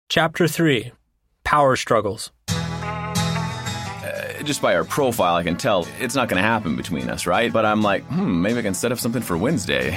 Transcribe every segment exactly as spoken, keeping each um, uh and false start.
Chapter three. Power Struggles. Uh, just by our profile, I can tell it's not going to happen between us, right? But I'm like, hmm, maybe I can set up something for Wednesday.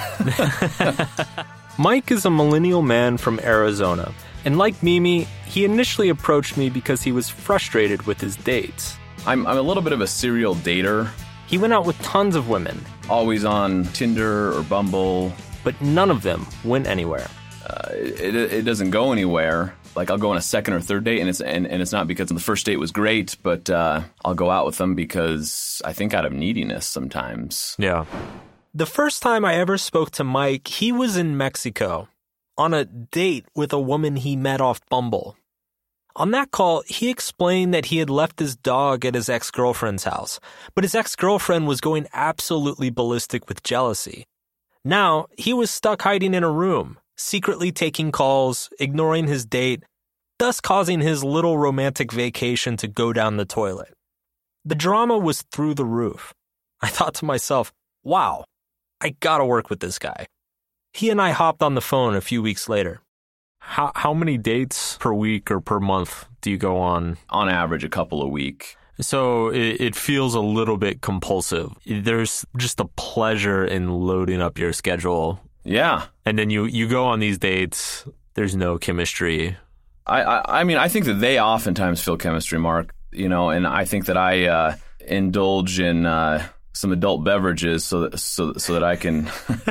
Mike is a millennial man from Arizona, and like Mimi, he initially approached me because he was frustrated with his dates. I'm, I'm a little bit of a serial dater. He went out with tons of women. Always on Tinder or Bumble. But none of them went anywhere. Uh, it, it doesn't go anywhere. Like, I'll go on a second or third date, and it's and, and it's not because the first date was great, but uh, I'll go out with them because I think out of neediness sometimes. Yeah. The first time I ever spoke to Mike, he was in Mexico on a date with a woman he met off Bumble. On that call, he explained that he had left his dog at his ex-girlfriend's house, but his ex-girlfriend was going absolutely ballistic with jealousy. Now, he was stuck hiding in a room, secretly taking calls, ignoring his date, thus causing his little romantic vacation to go down the toilet. The drama was through the roof. I thought to myself, wow, I gotta work with this guy. He and I hopped on the phone a few weeks later. How how many dates per week or per month do you go on? On average, a couple a week. So it, it feels a little bit compulsive. There's just a pleasure in loading up your schedule. Yeah. And then you, you go on these dates, there's no chemistry. I, I, I mean, I think that they oftentimes feel chemistry, Mark, you know, and I think that I uh, indulge in uh, some adult beverages so that, so, so that I can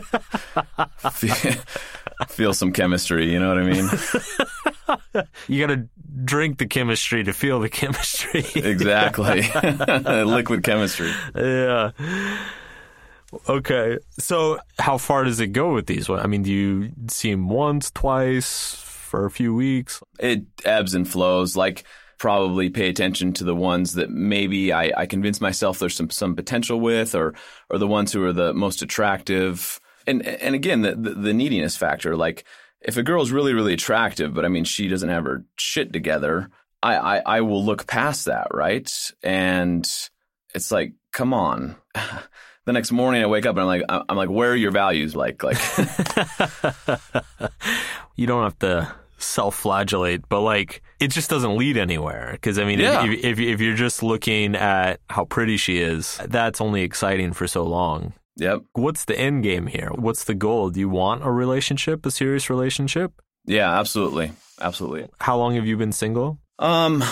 feel, feel some chemistry, you know what I mean? You got to drink the chemistry to feel the chemistry. Exactly. Liquid chemistry. Yeah. Okay. So how far does it go with these? I mean, do you see him once, twice, for a few weeks? It ebbs and flows. Like, probably pay attention to the ones that maybe I, I convince myself there's some, some potential with, or or the ones who are the most attractive. And and again, the, the, the neediness factor. Like, if a girl's really, really attractive, but I mean, she doesn't have her shit together, I, I, I will look past that, right? And it's like, come on. The next morning I wake up and I'm like, I'm like, where are your values? Like, like. You don't have to self-flagellate, but like, it just doesn't lead anywhere. Because I mean, yeah. if, if if you're just looking at how pretty she is, that's only exciting for so long. Yep. What's the end game here? What's the goal? Do you want a relationship, a serious relationship? Yeah, absolutely, absolutely. How long have you been single? Um,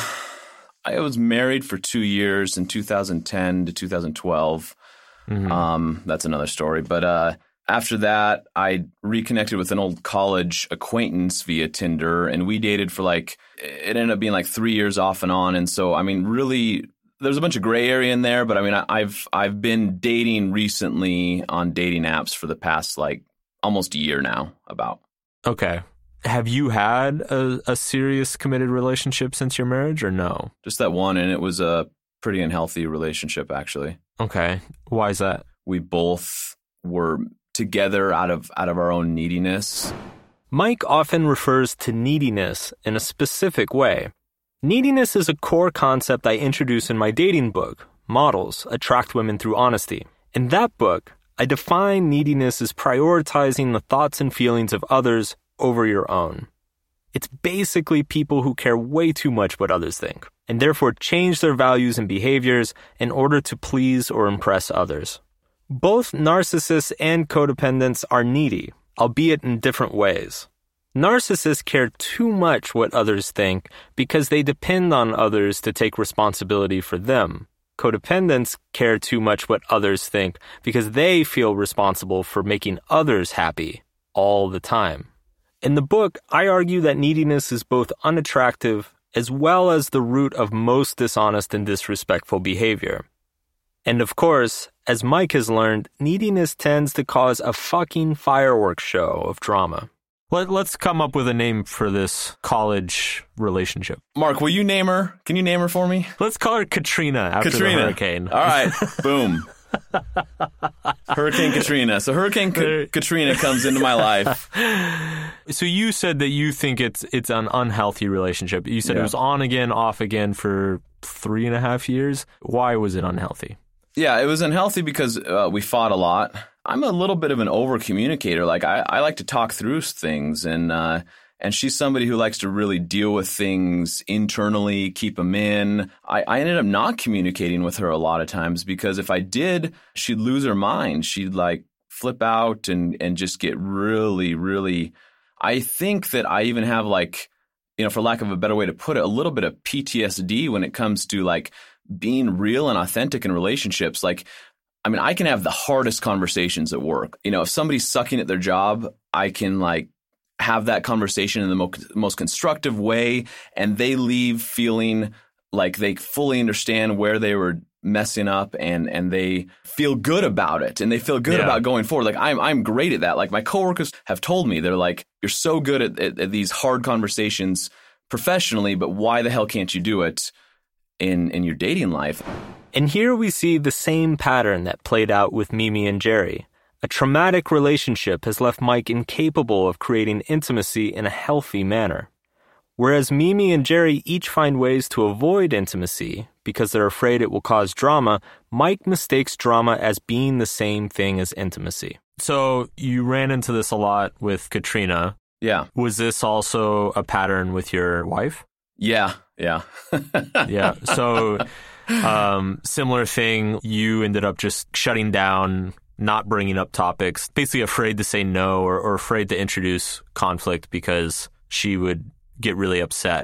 I was married for two years in two thousand ten to two thousand twelve. Mm-hmm. Um, that's another story. But uh, after that, I reconnected with an old college acquaintance via Tinder, and we dated for like, it ended up being like three years off and on. And so, I mean, really, there's a bunch of gray area in there. But I mean, I, I've I've been dating recently on dating apps for the past like almost a year now. About. Okay. Have you had a, a serious committed relationship since your marriage, or no? Just that one, and it was a pretty unhealthy relationship, actually. Okay. Why is that? We both were together out of out of our own neediness. Mike often refers to neediness in a specific way. Neediness is a core concept I introduce in my dating book, Models, Attract Women Through Honesty. In that book, I define neediness as prioritizing the thoughts and feelings of others over your own. It's basically people who care way too much what others think, and therefore change their values and behaviors in order to please or impress others. Both narcissists and codependents are needy, albeit in different ways. Narcissists care too much what others think because they depend on others to take responsibility for them. Codependents care too much what others think because they feel responsible for making others happy all the time. In the book, I argue that neediness is both unattractive as well as the root of most dishonest and disrespectful behavior. And of course, as Mike has learned, neediness tends to cause a fucking fireworks show of drama. Let, let's come up with a name for this college relationship. Mark, will you name her? Can you name her for me? Let's call her Katrina after Katrina. the hurricane. All right, boom. Hurricane Katrina. So Hurricane Ka- Katrina comes into my life. So you said that you think it's it's an unhealthy relationship. You said yeah. it was on again, off again for three and a half years. Why was it unhealthy? Yeah, it was unhealthy because uh, we fought a lot. I'm a little bit of an over communicator. Like I, I like to talk through things, and uh, And she's somebody who likes to really deal with things internally, keep them in. I, I ended up not communicating with her a lot of times because if I did, she'd lose her mind. She'd like flip out and, and just get really, really, I think that I even have like, you know, for lack of a better way to put it, a little bit of P T S D when it comes to like being real and authentic in relationships. Like, I mean, I can have the hardest conversations at work. You know, if somebody's sucking at their job, I can like have that conversation in the mo- most constructive way, and they leave feeling like they fully understand where they were messing up, and and they feel good about it, and they feel good yeah. about going forward. Like I'm I'm great at that. Like my coworkers have told me, they're like, you're so good at, at, at these hard conversations professionally, but why the hell can't you do it in in your dating life? And here we see the same pattern that played out with Mimi and Jerry. A traumatic relationship has left Mike incapable of creating intimacy in a healthy manner. Whereas Mimi and Jerry each find ways to avoid intimacy because they're afraid it will cause drama, Mike mistakes drama as being the same thing as intimacy. So you ran into this a lot with Katrina. Yeah. Was this also a pattern with your wife? Yeah, yeah. yeah, so um, similar thing, you ended up just shutting down, not bringing up topics, basically afraid to say no or, or afraid to introduce conflict because she would get really upset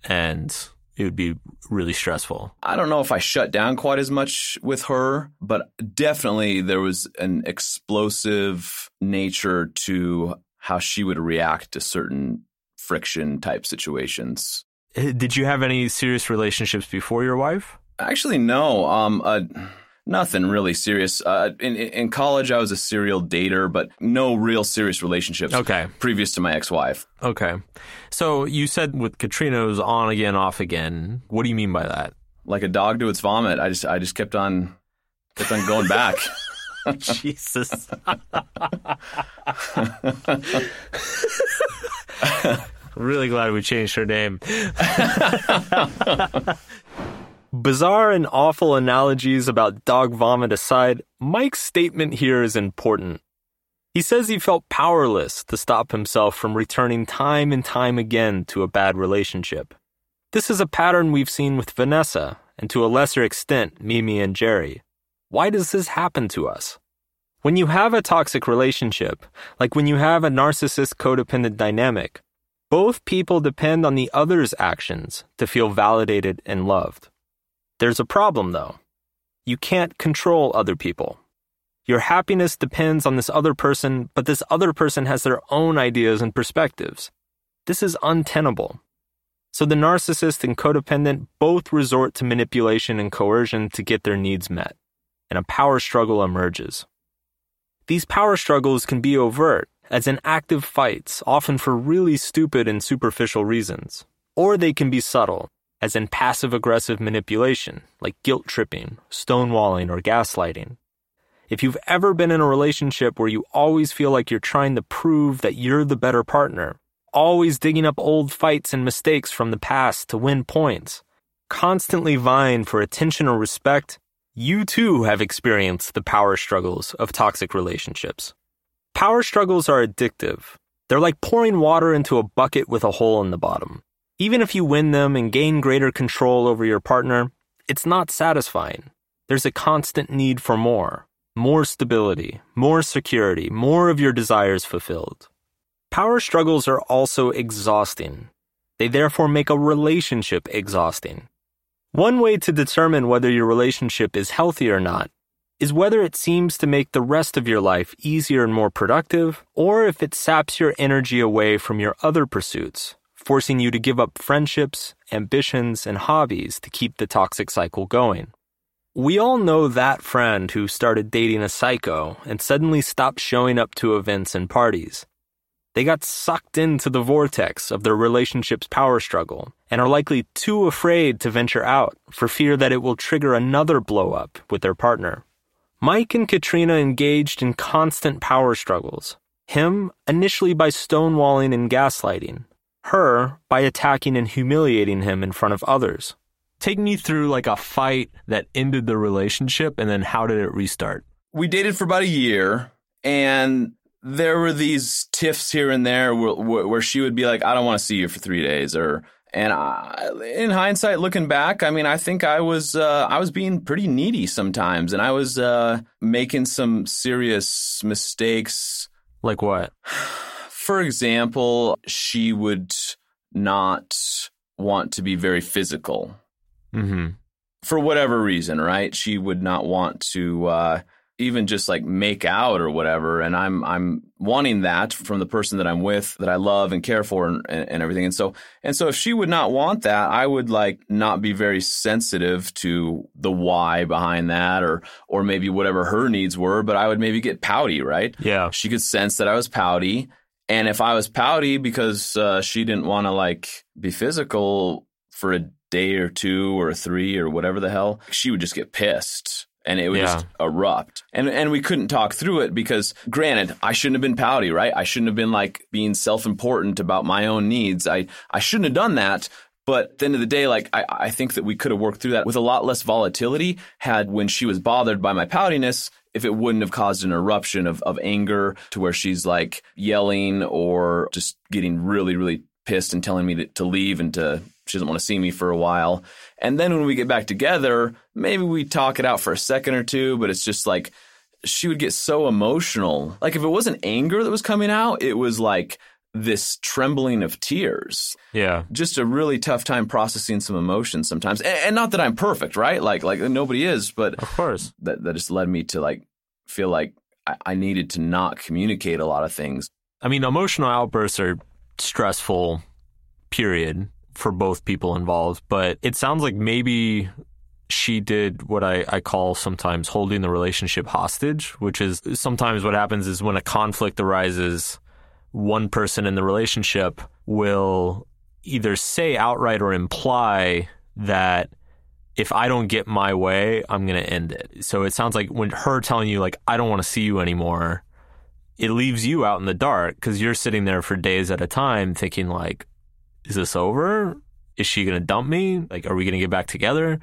and it would be really stressful. I don't know if I shut down quite as much with her, but definitely there was an explosive nature to how she would react to certain friction type situations. Did you have any serious relationships before your wife? Actually, no. Um, uh, Nothing really serious. Uh, in, in college, I was a serial dater, but no real serious relationships okay. previous to my ex-wife. Okay. So you said with Katrina it was on again, off again. What do you mean by that? Like a dog to its vomit. I just I just kept on kept on going back. Jesus. Really glad we changed her name. Bizarre and awful analogies about dog vomit aside, Mike's statement here is important. He says he felt powerless to stop himself from returning time and time again to a bad relationship. This is a pattern we've seen with Vanessa, and to a lesser extent, Mimi and Jerry. Why does this happen to us? When you have a toxic relationship, like when you have a narcissist codependent dynamic, both people depend on the other's actions to feel validated and loved. There's a problem, though. You can't control other people. Your happiness depends on this other person, but this other person has their own ideas and perspectives. This is untenable. So the narcissist and codependent both resort to manipulation and coercion to get their needs met, and a power struggle emerges. These power struggles can be overt, as in active fights, often for really stupid and superficial reasons. Or they can be subtle, as in passive-aggressive manipulation, like guilt-tripping, stonewalling, or gaslighting. If you've ever been in a relationship where you always feel like you're trying to prove that you're the better partner, always digging up old fights and mistakes from the past to win points, constantly vying for attention or respect, you too have experienced the power struggles of toxic relationships. Power struggles are addictive. They're like pouring water into a bucket with a hole in the bottom. Even if you win them and gain greater control over your partner, it's not satisfying. There's a constant need for more. More stability, more security, more of your desires fulfilled. Power struggles are also exhausting. They therefore make a relationship exhausting. One way to determine whether your relationship is healthy or not is whether it seems to make the rest of your life easier and more productive, or if it saps your energy away from your other pursuits, forcing you to give up friendships, ambitions, and hobbies to keep the toxic cycle going. We all know that friend who started dating a psycho and suddenly stopped showing up to events and parties. They got sucked into the vortex of their relationship's power struggle and are likely too afraid to venture out for fear that it will trigger another blow-up with their partner. Mike and Katrina engaged in constant power struggles. Him, initially by stonewalling and gaslighting. Her, by attacking and humiliating him in front of others. Take me through like a fight that ended the relationship, and then how did it restart? We dated for about a year, and there were these tiffs here and there where, where she would be like, I don't want to see you for three days. Or, and I, in hindsight, looking back, I mean, I think I was, uh, I was being pretty needy sometimes, and I was uh, making some serious mistakes. Like what? For example, she would not want to be very physical. Mm-hmm. For whatever reason, right? She would not want to uh, even just like make out or whatever. And I'm I'm wanting that from the person that I'm with, that I love and care for, and, and everything. And so and so if she would not want that, I would like not be very sensitive to the why behind that, or or maybe whatever her needs were. But I would maybe get pouty, right? Yeah. She could sense that I was pouty. And if I was pouty because uh, she didn't want to like be physical for a day or two or three or whatever the hell, she would just get pissed and it would yeah. just erupt. And and we couldn't talk through it because, granted, I shouldn't have been pouty, right? I shouldn't have been like being self-important about my own needs. I, I shouldn't have done that. But at the end of the day, like I, I think that we could have worked through that with a lot less volatility had, when she was bothered by my poutiness, if it wouldn't have caused an eruption of, of anger to where she's like yelling or just getting really, really pissed and telling me to, to leave and to she doesn't want to see me for a while. And then when we get back together, maybe we talk it out for a second or two, but it's just like she would get so emotional. Like if it wasn't anger that was coming out, it was like this trembling of tears. Yeah. Just a really tough time processing some emotions sometimes. And, and not that I'm perfect, right? Like like nobody is, but of course. That, that just led me to like feel like I, I needed to not communicate a lot of things. I mean, emotional outbursts are stressful, period, for both people involved. But it sounds like maybe she did what I, I call sometimes holding the relationship hostage, which is sometimes what happens is when a conflict arises, one person in the relationship will either say outright or imply that if I don't get my way, I'm going to end it. So it sounds like when her telling you, like, I don't want to see you anymore, it leaves you out in the dark because you're sitting there for days at a time thinking, like, is this over? Is she going to dump me? Like, are we going to get back together?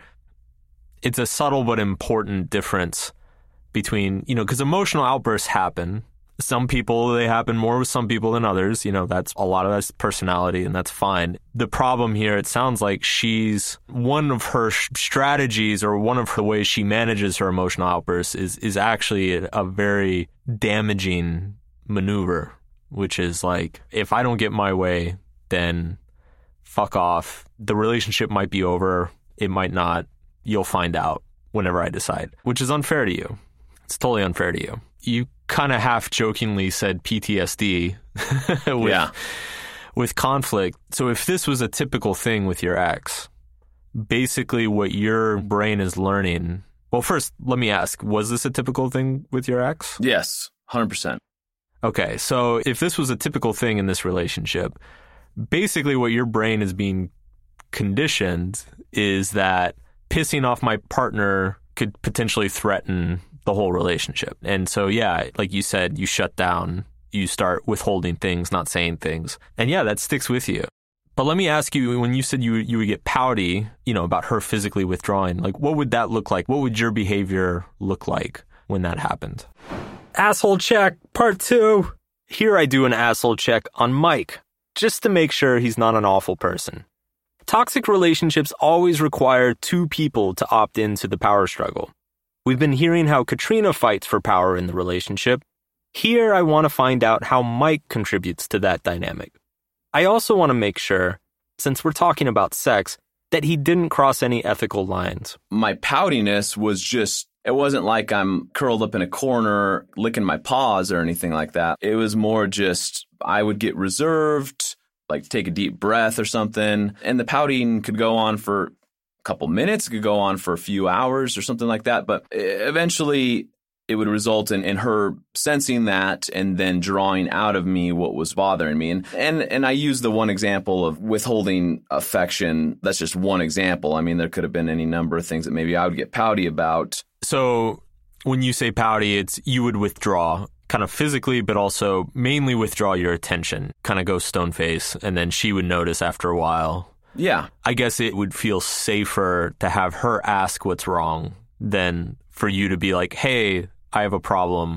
It's a subtle but important difference between, you know, because emotional outbursts happen. Some people, they happen more with some people than others. You know, that's a lot of that's personality, and that's fine. The problem here, it sounds like she's one of her sh- strategies or one of the ways she manages her emotional outbursts is is actually a, a very damaging maneuver, which is like, if I don't get my way, then fuck off. The relationship might be over. It might not. You'll find out whenever I decide, which is unfair to you. It's totally unfair to you. You kind of half jokingly said P T S D with, yeah. with conflict. So if this was a typical thing with your ex, basically what your brain is learning. Well, first, let me ask, was this a typical thing with your ex? Yes, one hundred percent. Okay, so if this was a typical thing in this relationship, basically what your brain is being conditioned is that pissing off my partner could potentially threaten the whole relationship. And so, yeah, like you said, you shut down, you start withholding things, not saying things. And yeah, that sticks with you. But let me ask you, when you said you you would get pouty, you know, about her physically withdrawing, like what would that look like? What would your behavior look like when that happened? Asshole check, part two. Here I do an asshole check on Mike, just to make sure he's not an awful person. Toxic relationships always require two people to opt into the power struggle. We've been hearing how Katrina fights for power in the relationship. Here, I want to find out how Mike contributes to that dynamic. I also want to make sure, since we're talking about sex, that he didn't cross any ethical lines. My poutiness was just, it wasn't like I'm curled up in a corner licking my paws or anything like that. It was more just, I would get reserved, like take a deep breath or something. And the pouting could go on for couple minutes, it could go on for a few hours or something like that. But eventually it would result in, in her sensing that and then drawing out of me what was bothering me. And, and and I use the one example of withholding affection. That's just one example. I mean, there could have been any number of things that maybe I would get pouty about. So when you say pouty, it's you would withdraw kind of physically, but also mainly withdraw your attention, kind of go stone face, and then she would notice after a while. Yeah. I guess it would feel safer to have her ask what's wrong than for you to be like, hey, I have a problem.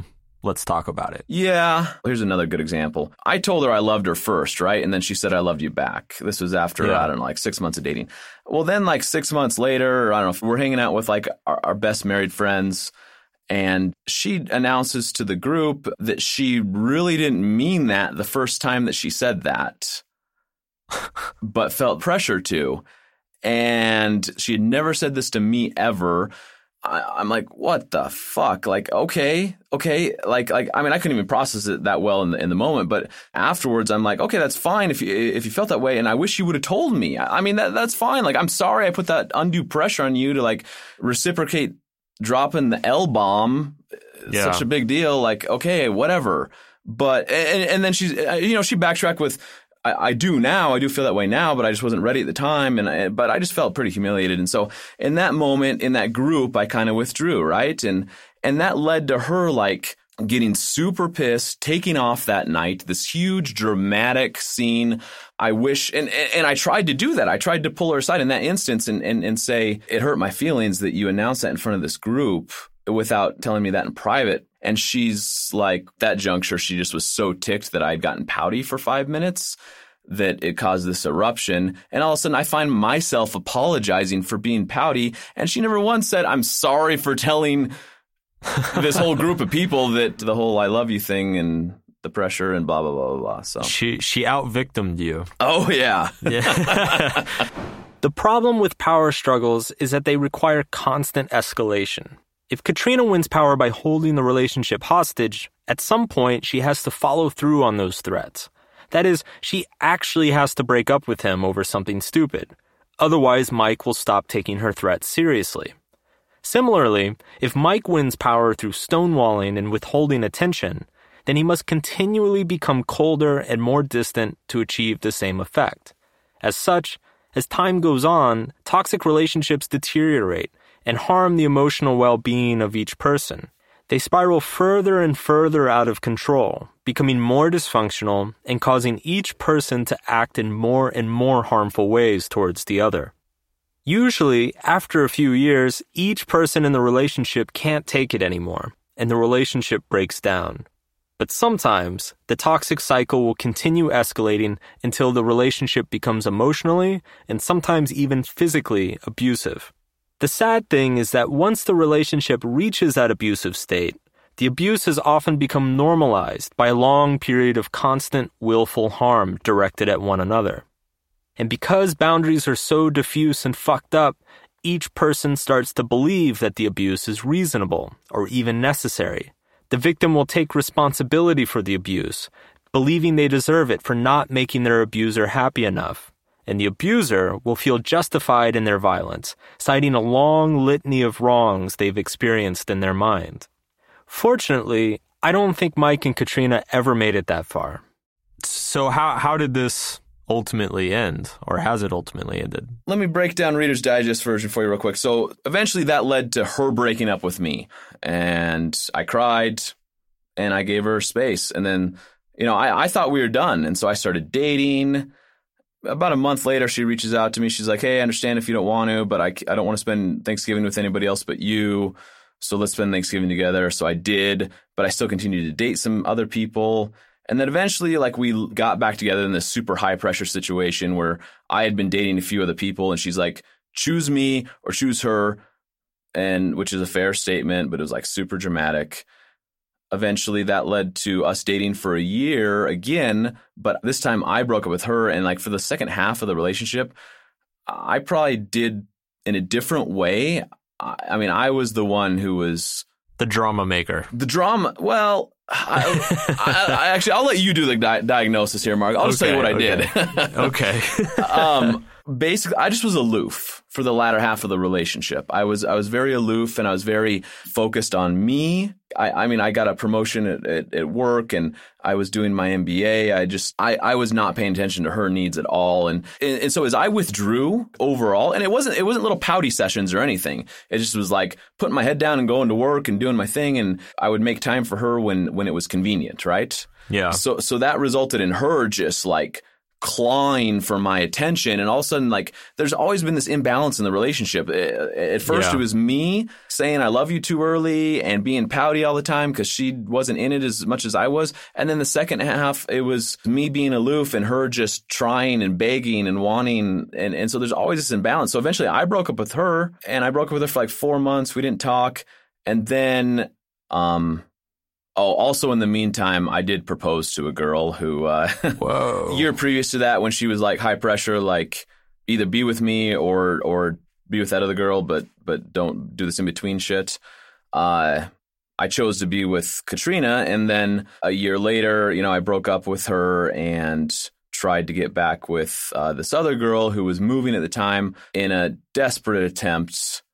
let's talk about it. Yeah. Here's another good example. I told her I loved her first, right? And then she said, I loved you back. This was after, yeah. I don't know, like six months of dating. Well, then like six months later, I don't know, if we're hanging out with like our, our best married friends, and she announces to the group that she really didn't mean that the first time that she said that, but felt pressure to. And she had never said this to me ever. I, I'm like, what the fuck? Like, okay, okay. Like, like, I mean, I couldn't even process it that well in the, in the moment, but afterwards I'm like, okay, that's fine if you, if you felt that way. And I wish you would have told me. I, I mean, that that's fine. Like, I'm sorry I put that undue pressure on you to like reciprocate dropping the L-bomb. Yeah. Such a big deal. Like, okay, whatever. But, and, and then she's, you know, she backtracked with, I, I do now. I do feel that way now, but I just wasn't ready at the time. And I, but I just felt pretty humiliated. And so in that moment, in that group, I kind of withdrew, right? And and that led to her like getting super pissed, taking off that night, this huge dramatic scene. I wish, and and I tried to do that. I tried to pull her aside in that instance and and, and say, it hurt my feelings that you announced that in front of this group without telling me that in private. And she's like, that juncture, she just was so ticked that I'd gotten pouty for five minutes that it caused this eruption. And all of a sudden I find myself apologizing for being pouty. And she never once said, I'm sorry for telling this whole group of people that the whole I love you thing and the pressure and blah, blah, blah, blah, blah. So she, she out-victimed you. Oh, yeah. Yeah. The problem with power struggles is that they require constant escalation. If Katrina wins power by holding the relationship hostage, at some point she has to follow through on those threats. That is, she actually has to break up with him over something stupid. Otherwise, Mike will stop taking her threats seriously. Similarly, if Mike wins power through stonewalling and withholding attention, then he must continually become colder and more distant to achieve the same effect. As such, as time goes on, toxic relationships deteriorate and harm the emotional well-being of each person. They spiral further and further out of control, becoming more dysfunctional and causing each person to act in more and more harmful ways towards the other. Usually, after a few years, each person in the relationship can't take it anymore, and the relationship breaks down. But sometimes, the toxic cycle will continue escalating until the relationship becomes emotionally and sometimes even physically abusive. The sad thing is that once the relationship reaches that abusive state, the abuse has often become normalized by a long period of constant, willful harm directed at one another. And because boundaries are so diffuse and fucked up, each person starts to believe that the abuse is reasonable or even necessary. The victim will take responsibility for the abuse, believing they deserve it for not making their abuser happy enough. And the abuser will feel justified in their violence, citing a long litany of wrongs they've experienced in their mind. Fortunately, I don't think Mike and Katrina ever made it that far. So how how did this ultimately end, or has it ultimately ended? Let me break down Reader's Digest version for you real quick. So eventually that led to her breaking up with me, and I cried, and I gave her space. And then, you know, I, I thought we were done, and so I started dating. About a month later, she reaches out to me. She's like, hey, I understand if you don't want to, but I, I don't want to spend Thanksgiving with anybody else but you. So let's spend Thanksgiving together. So I did, but I still continued to date some other people. And then eventually, like, we got back together in this super high pressure situation where I had been dating a few other people, and she's like, choose me or choose her. And which is a fair statement, but it was like super dramatic. Eventually, that led to us dating for a year again, but this time I broke up with her. And like for the second half of the relationship, I probably did in a different way. I, I mean, I was the one who was the drama maker. The drama. Well, I, I, I actually, I'll let you do the di- diagnosis here, Mark. I'll just okay, tell you what okay. I did. Okay. um, basically, I just was aloof for the latter half of the relationship. I was I was very aloof, and I was very focused on me. I, I mean, I got a promotion at, at, at work, and I was doing my M B A. I just I, I was not paying attention to her needs at all, and, and and so as I withdrew overall, and it wasn't it wasn't little pouty sessions or anything. It just was like putting my head down and going to work and doing my thing, and I would make time for her when when it was convenient, right? Yeah. So so that resulted in her just like clawing for my attention. And all of a sudden, like, there's always been this imbalance in the relationship. At first, Yeah. it was me saying I love you too early and being pouty all the time because she wasn't in it as much as I was. And then the second half, it was me being aloof and her just trying and begging and wanting. And, and so there's always this imbalance. So eventually I broke up with her, and I broke up with her for like four months. We didn't talk. And then, um, oh, also in the meantime, I did propose to a girl who, uh, Whoa. a year previous to that, when she was like high pressure, like either be with me or or be with that other girl, but but don't do this in between shit. Uh, I chose to be with Katrina, and then a year later, you know, I broke up with her and tried to get back with uh, this other girl who was moving at the time in a desperate attempt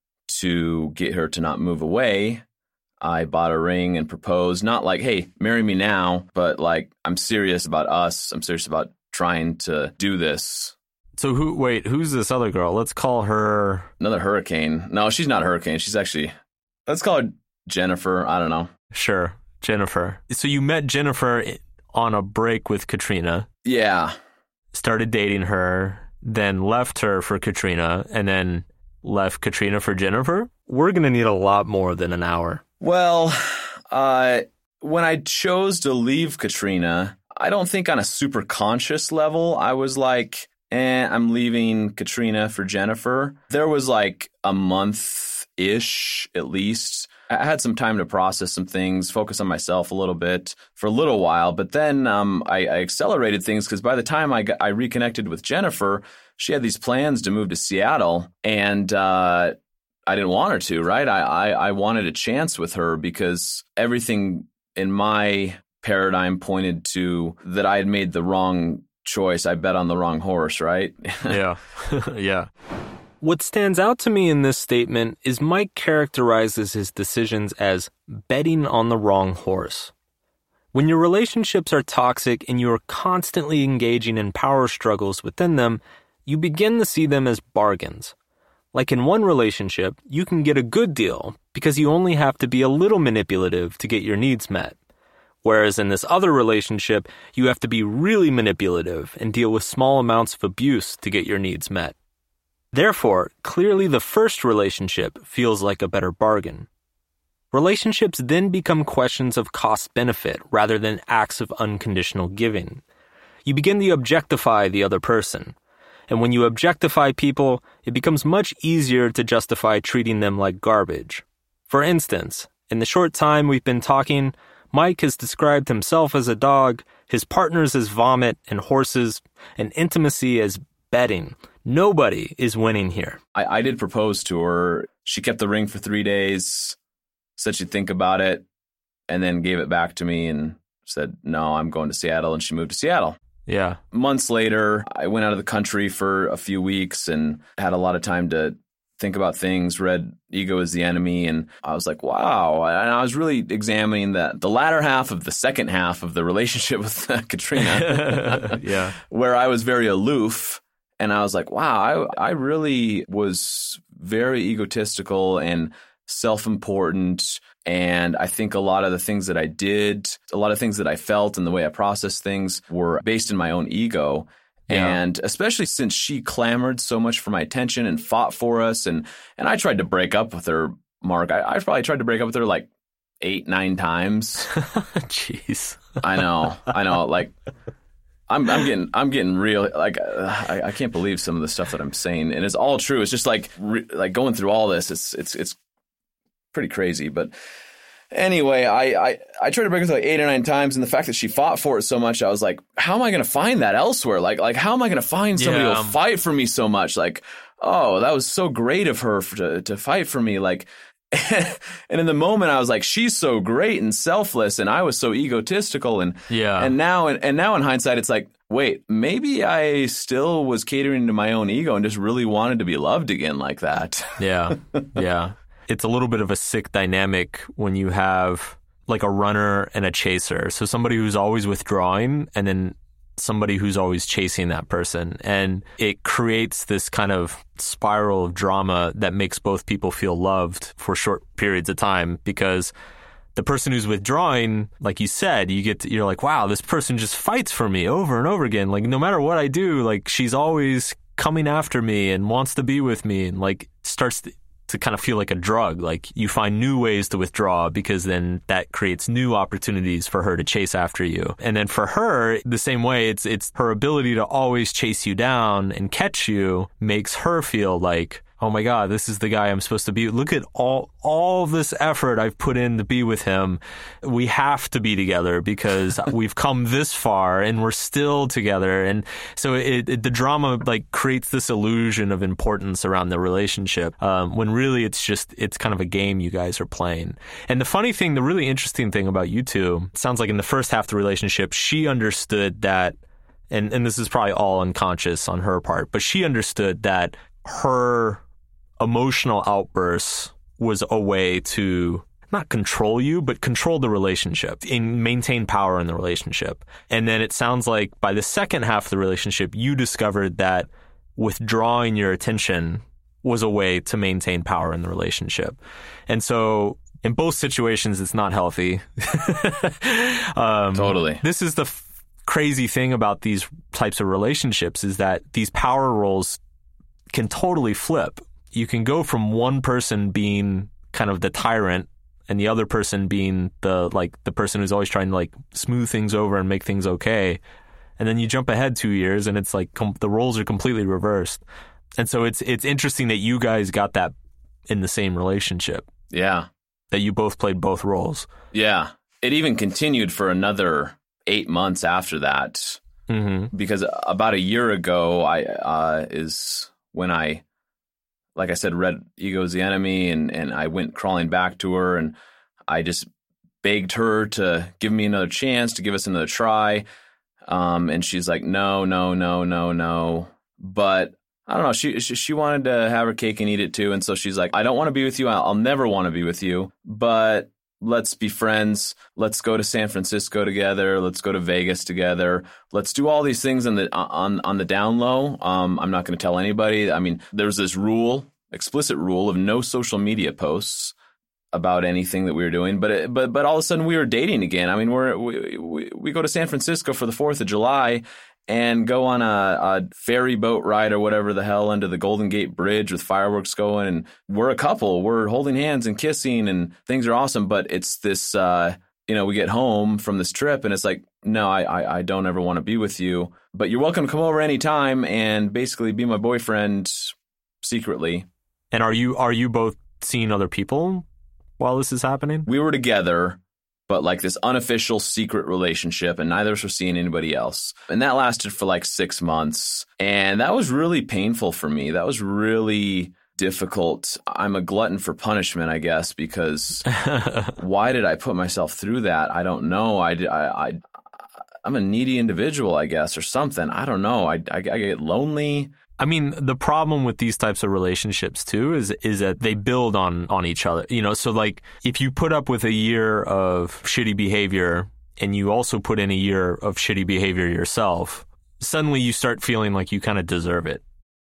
to get her to not move away. I bought a ring and proposed, not like, hey, marry me now, but like, I'm serious about us. I'm serious about trying to do this. So who, wait, who's this other girl? Let's call her... Another Hurricane. No, she's not a Hurricane. She's actually, let's call her Jennifer. I don't know. Sure, Jennifer. So you met Jennifer on a break with Katrina. Yeah. Started dating her, then left her for Katrina, and then left Katrina for Jennifer? We're going to need a lot more than an hour. Well, uh, when I chose to leave Katrina, I don't think on a super conscious level, I was like, eh, I'm leaving Katrina for Jennifer. There was like a month-ish, at least. I had some time to process some things, focus on myself a little bit for a little while. But then um, I, I accelerated things because by the time I, got, I reconnected with Jennifer, she had these plans to move to Seattle. And uh, I didn't want her to, right? I, I, I wanted a chance with her because everything in my paradigm pointed to that I had made the wrong choice. I bet on the wrong horse, right? Yeah. Yeah. What stands out to me in this statement is Mike characterizes his decisions as betting on the wrong horse. When your relationships are toxic and you are constantly engaging in power struggles within them, you begin to see them as bargains. Like in one relationship, you can get a good deal because you only have to be a little manipulative to get your needs met. Whereas in this other relationship, you have to be really manipulative and deal with small amounts of abuse to get your needs met. Therefore, clearly the first relationship feels like a better bargain. Relationships then become questions of cost-benefit rather than acts of unconditional giving. You begin to objectify the other person. And when you objectify people, it becomes much easier to justify treating them like garbage. For instance, in the short time we've been talking, Mike has described himself as a dog, his partners as vomit and horses, and intimacy as betting. Nobody is winning here. I, I did propose to her. She kept the ring for three days, said she'd think about it, and then gave it back to me and said, no, I'm going to Seattle, and she moved to Seattle. Yeah. Months later, I went out of the country for a few weeks and had a lot of time to think about things, read Ego is the Enemy, and I was like, wow. And I was really examining that the latter half of the second half of the relationship with uh, Katrina, yeah, where I was very aloof. And I was like, wow, I, I really was very egotistical and self-important. And I think a lot of the things that I did, a lot of things that I felt and the way I processed things were based in my own ego. Yeah. And especially since she clamored so much for my attention and fought for us. And, and I tried to break up with her, Mark. I, I probably tried to break up with her like eight, nine times. Jeez. I know. I know. Like, I'm, I'm getting, I'm getting real. Like, uh, I, I can't believe some of the stuff that I'm saying, and it's all true. It's just like, re, like going through all this. It's, it's, it's pretty crazy. But anyway, I, I, I tried to break with her like eight or nine times, and the fact that she fought for it so much, I was like, how am I going to find that elsewhere? Like, like how am I going to find somebody yeah. who will fight for me so much? Like, oh, that was so great of her for, to, to fight for me. Like. And in the moment, I was like, she's so great and selfless, and I was so egotistical. And yeah. and now and now in hindsight, it's like, wait, maybe I still was catering to my own ego and just really wanted to be loved again like that. Yeah, yeah. It's a little bit of a sick dynamic when you have like a runner and a chaser. So somebody who's always withdrawing and then somebody who's always chasing that person. And it creates this kind of spiral of drama that makes both people feel loved for short periods of time, because the person who's withdrawing, like you said, you get to, you're like, wow, this person just fights for me over and over again. Like, no matter what I do, like, she's always coming after me and wants to be with me, and like starts to, to kind of feel like a drug. Like, you find new ways to withdraw because then that creates new opportunities for her to chase after you. And then for her, the same way, it's it's her ability to always chase you down and catch you makes her feel like, oh my God, this is the guy I'm supposed to be. Look at all all this effort I've put in to be with him. We have to be together because we've come this far and we're still together. And so it, it, the drama like creates this illusion of importance around the relationship, um, when really it's just, it's kind of a game you guys are playing. And the funny thing, the really interesting thing about you two, it sounds like in the first half of the relationship, she understood that, and, and this is probably all unconscious on her part, but she understood that her emotional outbursts was a way to not control you, but control the relationship and maintain power in the relationship. And then it sounds like by the second half of the relationship, you discovered that withdrawing your attention was a way to maintain power in the relationship. And so in both situations, it's not healthy. um, totally. This is the f- crazy thing about these types of relationships, is that these power roles can totally flip. You can go from one person being kind of the tyrant and the other person being the like the person who's always trying to like smooth things over and make things okay. And then you jump ahead two years and it's like com- the roles are completely reversed. And so it's it's interesting that you guys got that in the same relationship. Yeah. That you both played both roles. Yeah. It even continued for another eight months after that. Mm-hmm. Because about a year ago I uh, is when I like I said, read Ego is the Enemy, and, and I went crawling back to her, and I just begged her to give me another chance, to give us another try. Um, and she's like, no, no, no, no, no. But I don't know. She, she she wanted to have her cake and eat it too. And so she's like, I don't want to be with you. I'll, I'll never want to be with you. But let's be friends. Let's go to San Francisco together. Let's go to Vegas together. Let's do all these things on the on on the down low. Um, I'm not going to tell anybody. I mean, there's this rule, explicit rule of no social media posts about anything that we were doing. But it, but but all of a sudden we were dating again. I mean, we're we we, we go to San Francisco for the fourth of July and go on a, a ferry boat ride or whatever the hell under the Golden Gate Bridge with fireworks going. And we're a couple. We're holding hands and kissing and things are awesome. But it's this, uh, you know, we get home from this trip and it's like, no, I, I, I don't ever want to be with you. But you're welcome to come over anytime and basically be my boyfriend secretly. And are you are you both seeing other people while this is happening? We were together, but like this unofficial secret relationship, and neither of us were seeing anybody else. And that lasted for like six months. And that was really painful for me. That was really difficult. I'm a glutton for punishment, I guess, because why did I put myself through that? I don't know. I, I, I, I'm a needy individual, I guess, or something. I don't know. I, I, I get lonely. I mean, the problem with these types of relationships too is is that they build on on each other. You know, so like if you put up with a year of shitty behavior and you also put in a year of shitty behavior yourself, suddenly you start feeling like you kind of deserve it.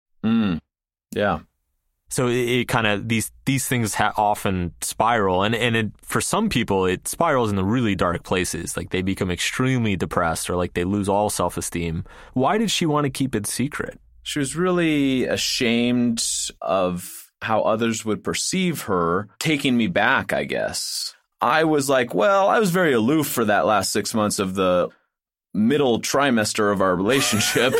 Mm. Yeah. So it, it kind of these these things ha- often spiral, and and it, for some people it spirals in the really dark places. Like they become extremely depressed or like they lose all self-esteem. Why did she want to keep it secret? She was really ashamed of how others would perceive her, taking me back, I guess. I was like, well, I was very aloof for that last six months of the middle trimester of our relationship.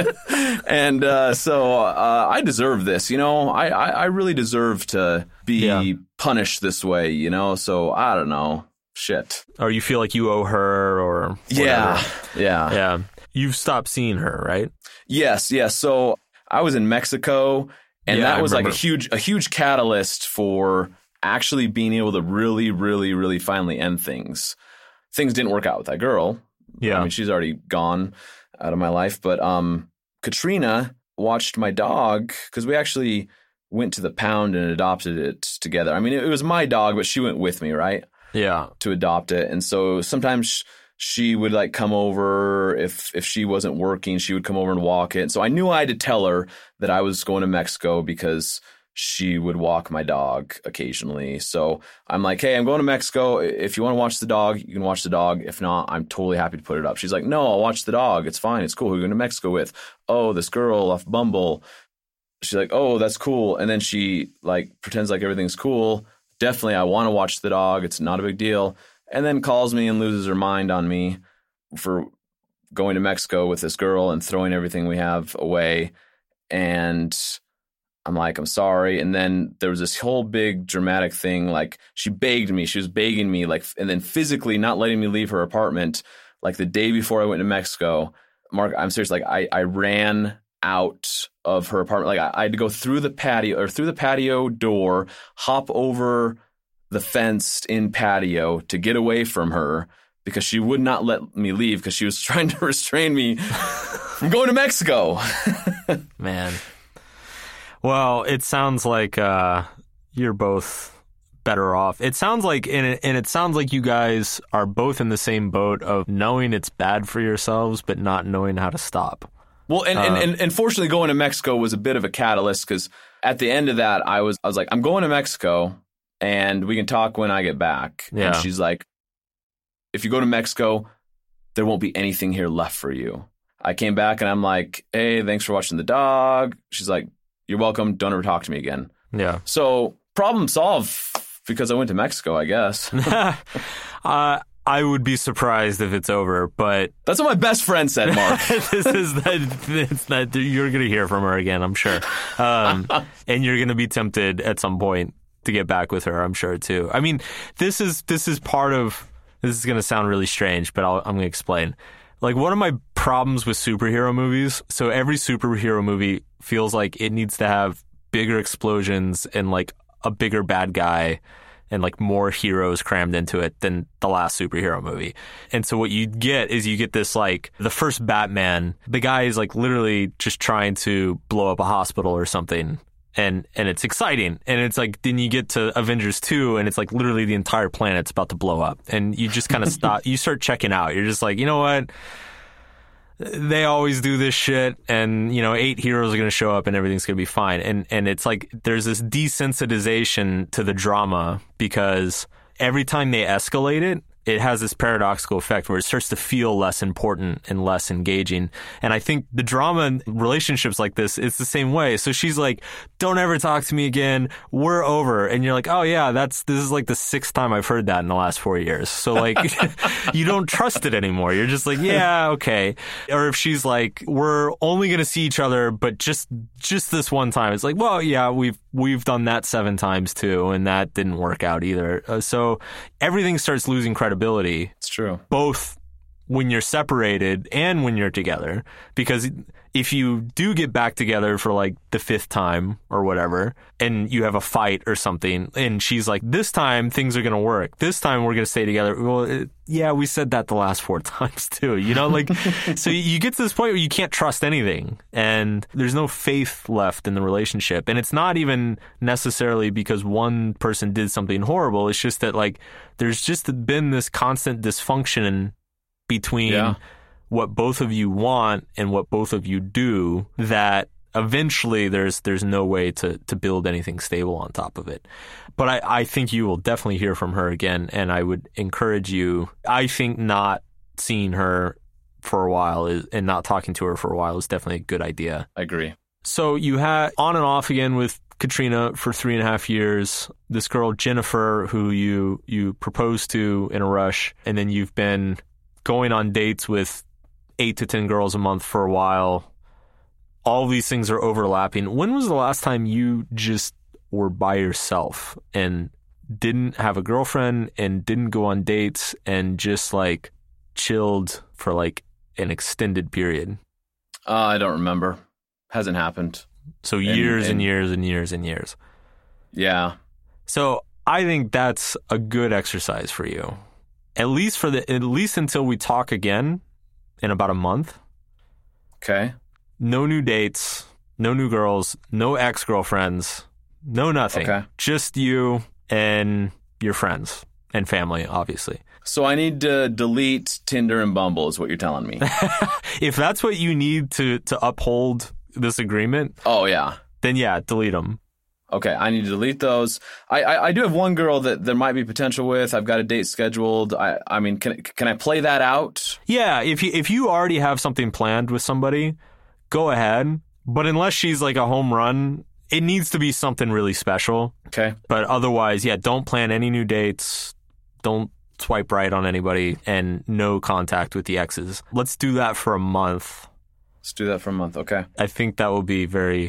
and uh, so uh, I deserve this, you know, I, I, I really deserve to be yeah. punished this way, you know, so I don't know. Shit. Or you feel like you owe her or whatever. Yeah. Yeah. Yeah. You've stopped seeing her, right? Yes, yes. So I was in Mexico, and yeah, that was like a huge, a huge catalyst for actually being able to really, really, really finally end things. Things didn't work out with that girl. Yeah, I mean, she's already gone out of my life. But um, Katrina watched my dog because we actually went to the pound and adopted it together. I mean, it, it was my dog, but she went with me, right? Yeah, to adopt it, and so sometimes she would like come over if if she wasn't working, she would come over and walk it. So I knew I had to tell her that I was going to Mexico because she would walk my dog occasionally. So I'm like, hey, I'm going to Mexico. If you want to watch the dog, you can watch the dog. If not, I'm totally happy to put it up. She's like, no, I'll watch the dog. It's fine. It's cool. Who are you going to Mexico with? Oh, this girl off Bumble. She's like, oh, that's cool. And then she like pretends like everything's cool. Definitely, I want to watch the dog. It's not a big deal. And then calls me and loses her mind on me for going to Mexico with this girl and throwing everything we have away. And I'm like, I'm sorry. And then there was this whole big dramatic thing. Like she begged me. She was begging me, like, and then physically not letting me leave her apartment. Like the day before I went to Mexico, Mark, I'm serious. Like I, I ran out of her apartment. Like I, I had to go through the patio or through the patio door, hop over the fenced in patio to get away from her because she would not let me leave because she was trying to restrain me from going to Mexico. Man. Well, it sounds like uh, you're both better off. It sounds like, and it, and it sounds like you guys are both in the same boat of knowing it's bad for yourselves, but not knowing how to stop. Well, and, uh, and, and, and fortunately going to Mexico was a bit of a catalyst because at the end of that, I was I was like, I'm going to Mexico and we can talk when I get back. Yeah. And she's like, if you go to Mexico, there won't be anything here left for you. I came back and I'm like, hey, thanks for watching the dog. She's like, you're welcome. Don't ever talk to me again. Yeah. So problem solved because I went to Mexico, I guess. uh, I would be surprised if it's over, but that's what my best friend said, Mark. this is that, it's that you're going to hear from her again, I'm sure. Um, and you're going to be tempted at some point to get back with her, I'm sure, too. I mean, this is this is part of, this is going to sound really strange, but I'll, I'm going to explain. Like, one of my problems with superhero movies, so every superhero movie feels like it needs to have bigger explosions and, like, a bigger bad guy and, like, more heroes crammed into it than the last superhero movie. And so what you get is you get this, like, the first Batman, the guy is, like, literally just trying to blow up a hospital or something. And and it's exciting. And it's like, then you get to Avengers two, and it's like literally the entire planet's about to blow up. And you just kind of stop. You start checking out. You're just like, you know what? They always do this shit. And, you know, eight heroes are going to show up and everything's going to be fine. And, and it's like there's this desensitization to the drama because every time they escalate it, it has this paradoxical effect where it starts to feel less important and less engaging. And I think the drama in relationships like this, it's the same way. So she's like, don't ever talk to me again. We're over. And you're like, oh yeah, that's, this is like the sixth time I've heard that in the last four years. So like, you don't trust it anymore. You're just like, yeah, okay. Or if she's like, we're only going to see each other, but just, just this one time. It's like, well, yeah, we've, we've done that seven times too. And that didn't work out either. Uh, so everything starts losing credibility. It's true. Both when you're separated and when you're together. Because if you do get back together for like the fifth time or whatever, and you have a fight or something, and she's like, this time things are going to work. This time we're going to stay together. Well, it, yeah, we said that the last four times too. You know, like, so you get to this point where you can't trust anything and there's no faith left in the relationship. And it's not even necessarily because one person did something horrible. It's just that like, there's just been this constant dysfunction between yeah. what both of you want and what both of you do that eventually there's there's no way to, to build anything stable on top of it. But I, I think you will definitely hear from her again, and I would encourage you. I think not seeing her for a while is, and not talking to her for a while is definitely a good idea. I agree. So you had on and off again with Katrina for three and a half years. This girl, Jennifer, who you you proposed to in a rush, and then you've been going on dates with eight to ten girls a month for a while. All these things are overlapping. When was the last time you just were by yourself and didn't have a girlfriend and didn't go on dates and just like chilled for like an extended period? Uh, I don't remember. Hasn't happened. So years and, and, and years and years and years. Yeah. So I think that's a good exercise for you. At least for the at least until we talk again in about a month. Okay. No new dates, no new girls, no ex-girlfriends, no nothing. Okay. Just you and your friends and family, obviously. So I need to delete Tinder and Bumble is what you're telling me. If that's what you need to, to uphold this agreement. Oh, yeah. Then yeah, delete them. Okay, I need to delete those. I, I, I do have one girl that there might be potential with. I've got a date scheduled. I, I mean, can can I play that out? Yeah, if you if you already have something planned with somebody, go ahead. But unless she's like a home run, it needs to be something really special. Okay. But otherwise, yeah, don't plan any new dates. Don't swipe right on anybody, and no contact with the exes. Let's do that for a month. Let's do that for a month. Okay. I think that will be very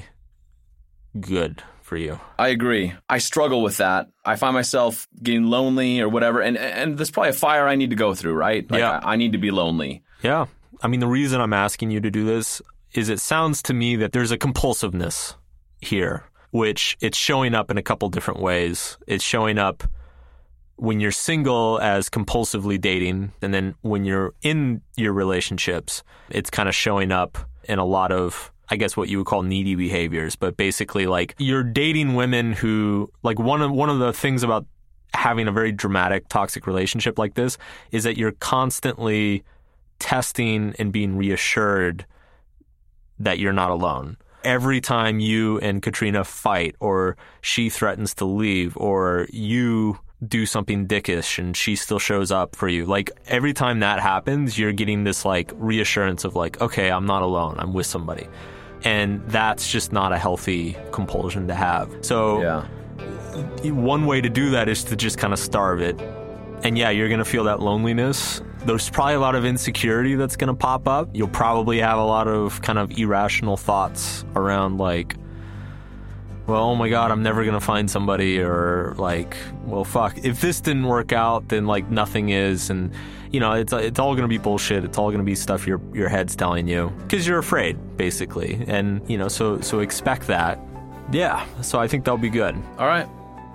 good for you. I agree. I struggle with that. I find myself getting lonely or whatever, and and there's probably a fire I need to go through, right? Like, yeah. I, I need to be lonely. Yeah. I mean, the reason I'm asking you to do this is it sounds to me that there's a compulsiveness here, which it's showing up in a couple different ways. It's showing up when you're single as compulsively dating, and then when you're in your relationships, it's kind of showing up in a lot of, I guess, what you would call needy behaviors. But basically, like, you're dating women who, like, one of one of the things about having a very dramatic, toxic relationship like this is that you're constantly testing and being reassured that you're not alone. Every time you and Katrina fight, or she threatens to leave, or you do something dickish and she still shows up for you, like, every time that happens, you're getting this, like, reassurance of, like, okay, I'm not alone, I'm with somebody. And that's just not a healthy compulsion to have. So yeah. One way to do that is to just kind of starve it. And yeah, you're going to feel that loneliness. There's probably a lot of insecurity that's going to pop up. You'll probably have a lot of kind of irrational thoughts around, like, well, oh my God, I'm never going to find somebody, or like, well, fuck, if this didn't work out, then like nothing is. And, you know, it's it's all going to be bullshit. It's all going to be stuff your your head's telling you because you're afraid, basically. And, you know, so so expect that. Yeah, so I think that'll be good. All right.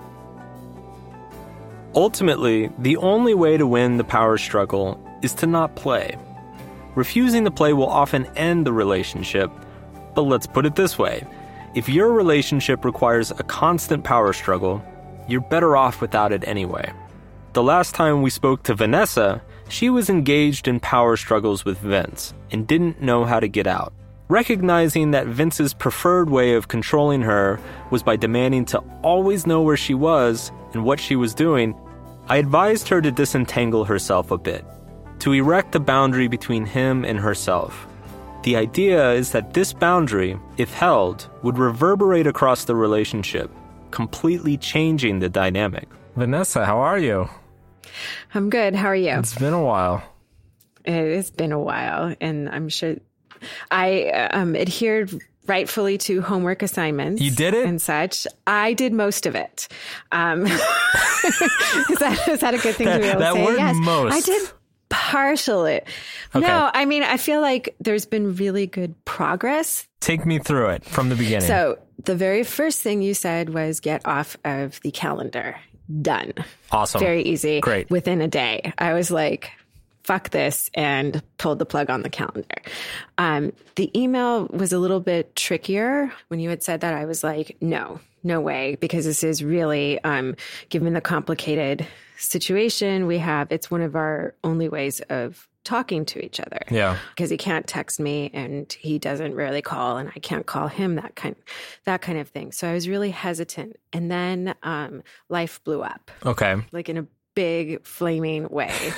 Ultimately, the only way to win the power struggle is to not play. Refusing to play will often end the relationship, but let's put it this way. If your relationship requires a constant power struggle, you're better off without it anyway. The last time we spoke to Vanessa, she was engaged in power struggles with Vince and didn't know how to get out. Recognizing that Vince's preferred way of controlling her was by demanding to always know where she was and what she was doing, I advised her to disentangle herself a bit, to erect a boundary between him and herself. The idea is that this boundary, if held, would reverberate across the relationship, completely changing the dynamic. Vanessa, how are you? I'm good. How are you? It's been a while. It has been a while, and I'm sure I um, adhered rightfully to homework assignments. You did it? And such. I did most of it. Um, is, that, is that a good thing that, to be able that to say? Word yes, most. I did partially. Okay. No, I mean, I feel like there's been really good progress. Take me through it from the beginning. So the very first thing you said was get off of the calendar. Done. Awesome. Very easy. Great. Within a day. I was like, fuck this, and pulled the plug on the calendar. Um, the email was a little bit trickier. When you had said that, I was like, no, no way, because this is really, um, given the complicated situation we have, it's one of our only ways of talking to each other. Yeah. Because he can't text me and he doesn't rarely call, and I can't call him, that kind that kind of thing. So I was really hesitant. And then um, life blew up. Okay. Like in a big flaming way.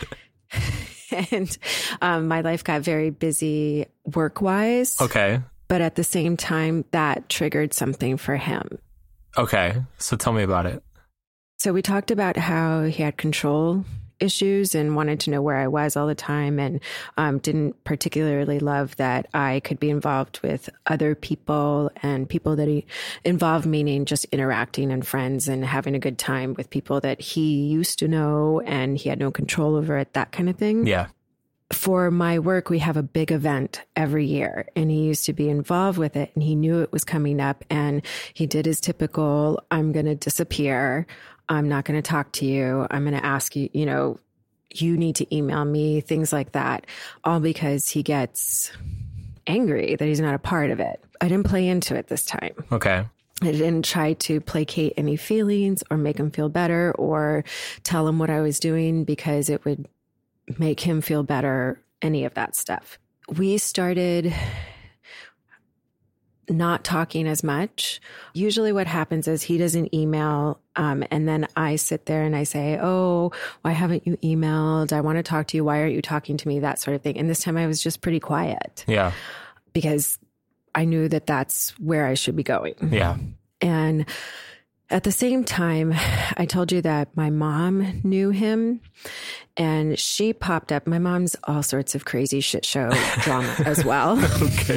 And um, my life got very busy work-wise. Okay. But at the same time, that triggered something for him. Okay. So tell me about it. So we talked about how he had control issues and wanted to know where I was all the time, and um, didn't particularly love that I could be involved with other people and people that he involved, meaning just interacting and friends and having a good time with people that he used to know and he had no control over it, that kind of thing. Yeah. For my work, we have a big event every year, and he used to be involved with it, and he knew it was coming up, and he did his typical, I'm going to disappear. I'm not going to talk to you. I'm going to ask you, you know, you need to email me, things like that, all because he gets angry that he's not a part of it. I didn't play into it this time. Okay. I didn't try to placate any feelings or make him feel better or tell him what I was doing because it would make him feel better, any of that stuff. We started not talking as much. Usually what happens is he doesn't email. Um, and then I sit there and I say, oh, why haven't you emailed? I want to talk to you. Why aren't you talking to me? That sort of thing. And this time I was just pretty quiet. Yeah. Because I knew that that's where I should be going. Yeah. And at the same time, I told you that my mom knew him and she popped up. My mom's all sorts of crazy shit show drama as well. Okay.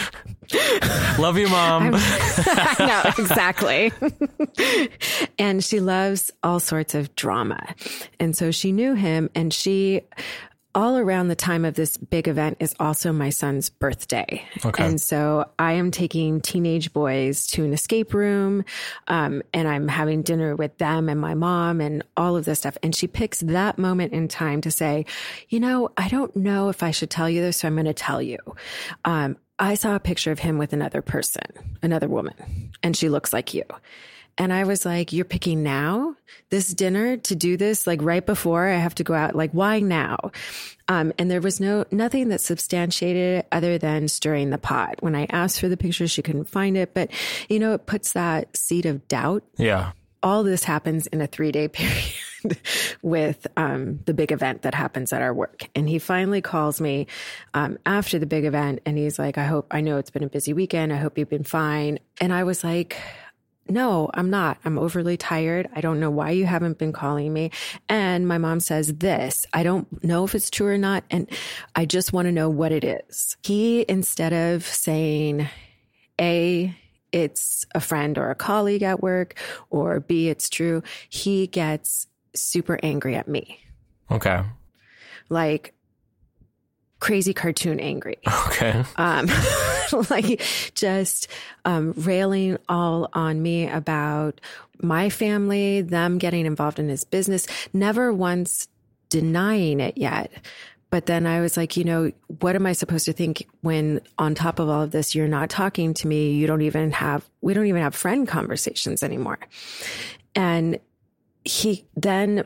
Love you, Mom. I know, exactly. And she loves all sorts of drama. And so she knew him, and she, all around the time of this big event is also my son's birthday. Okay. And so I am taking teenage boys to an escape room, um, and I'm having dinner with them and my mom and all of this stuff. And she picks that moment in time to say, you know, I don't know if I should tell you this, so I'm going to tell you. Um, I saw a picture of him with another person, another woman, and she looks like you. And I was like, you're picking now this dinner to do this, like right before I have to go out. Like, why now? Um, and there was no, nothing that substantiated it other than stirring the pot. When I asked for the picture, she couldn't find it. But, you know, it puts that seed of doubt. Yeah. All this happens in a three day period with um, the big event that happens at our work. And he finally calls me um, after the big event. And he's like, I hope, I know it's been a busy weekend. I hope you've been fine. And I was like, no, I'm not. I'm overly tired. I don't know why you haven't been calling me. And my mom says this. I don't know if it's true or not. And I just want to know what it is. He, instead of saying, A, it's a friend or a colleague at work, or B, it's true, he gets super angry at me. Okay. Like crazy cartoon angry. Okay. Um, like just um, railing all on me about my family, them getting involved in his business, never once denying it yet. But then I was like, you know, what am I supposed to think when on top of all of this, you're not talking to me. You don't even have, we don't even have friend conversations anymore. And he then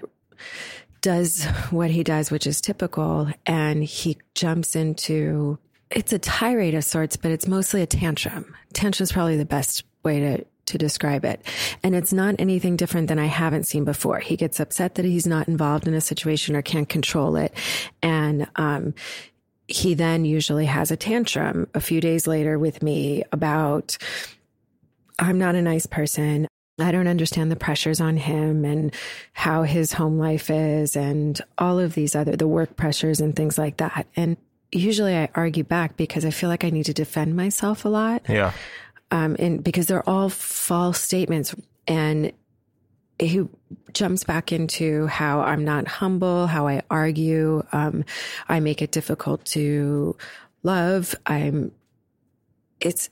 does what he does, which is typical. And he jumps into, it's a tirade of sorts, but it's mostly a tantrum. Tantrum is probably the best way to to describe it. And it's not anything different than I haven't seen before. He gets upset that he's not involved in a situation or can't control it. And um, he then usually has a tantrum a few days later with me about, I'm not a nice person. I don't understand the pressures on him and how his home life is and all of these other, the work pressures and things like that. And usually I argue back because I feel like I need to defend myself a lot. Yeah. Um, and because they're all false statements, and he jumps back into how I'm not humble, how I argue. Um, I make it difficult to love. I'm, it's,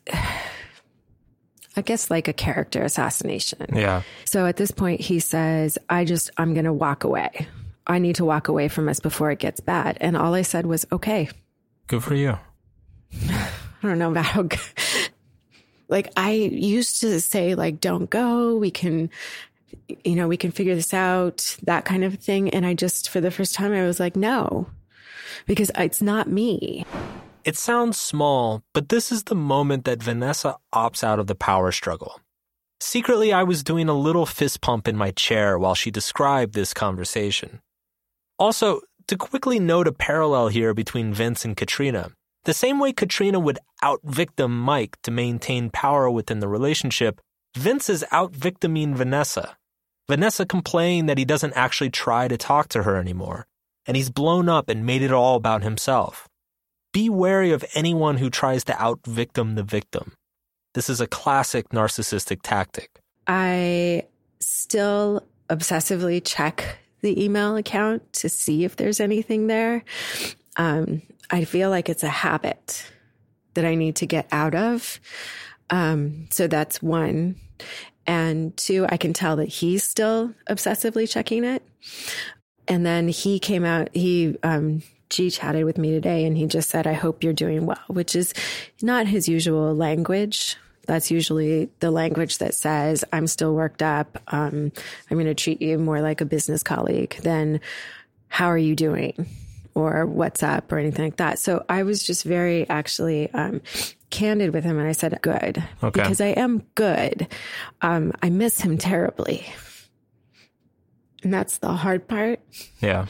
I guess like a character assassination. Yeah. So at this point he says, I just, I'm going to walk away. I need to walk away from us before it gets bad. And all I said was, okay. Good for you. I don't know about how good. Like I used to say, like, don't go. We can, you know, we can figure this out, that kind of thing. And I just, for the first time, I was like, no, because it's not me. It sounds small, but this is the moment that Vanessa opts out of the power struggle. Secretly, I was doing a little fist pump in my chair while she described this conversation. Also, to quickly note a parallel here between Vince and Katrina. The same way Katrina would out-victim Mike to maintain power within the relationship, Vince is out-victiming Vanessa. Vanessa complained that he doesn't actually try to talk to her anymore, and he's blown up and made it all about himself. Be wary of anyone who tries to out-victim the victim. This is a classic narcissistic tactic. I still obsessively check the email account to see if there's anything there. Um, I feel like it's a habit that I need to get out of. Um, so that's one. And two, I can tell that he's still obsessively checking it. And then he came out, he, um, G chatted with me today and he just said, I hope you're doing well, which is not his usual language. That's usually the language that says, I'm still worked up. Um, I'm going to treat you more like a business colleague than how are you doing? Or what's up or anything like that. So I was just very actually um, candid with him and I said, good, okay. because I am good. Um, I miss him terribly. And that's the hard part. Yeah.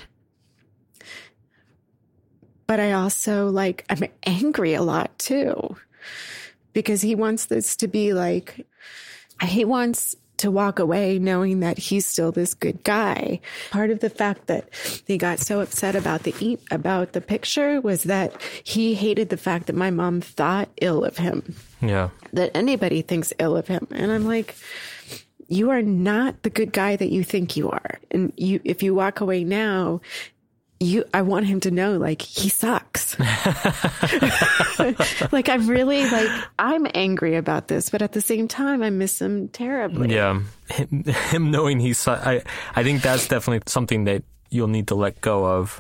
But I also like, I'm angry a lot too, because he wants this to be like, he wants to walk away knowing that he's still this good guy. Part of the fact that he got so upset about the e- about the picture was that he hated the fact that my mom thought ill of him. Yeah. That anybody thinks ill of him. And I'm like, you are not the good guy that you think you are. And you, if you walk away now, you, I want him to know, like, he sucks. Like, I'm really, like, I'm angry about this, but at the same time, I miss him terribly. Yeah. Him, him knowing he's, su- I, I think that's definitely something that you'll need to let go of.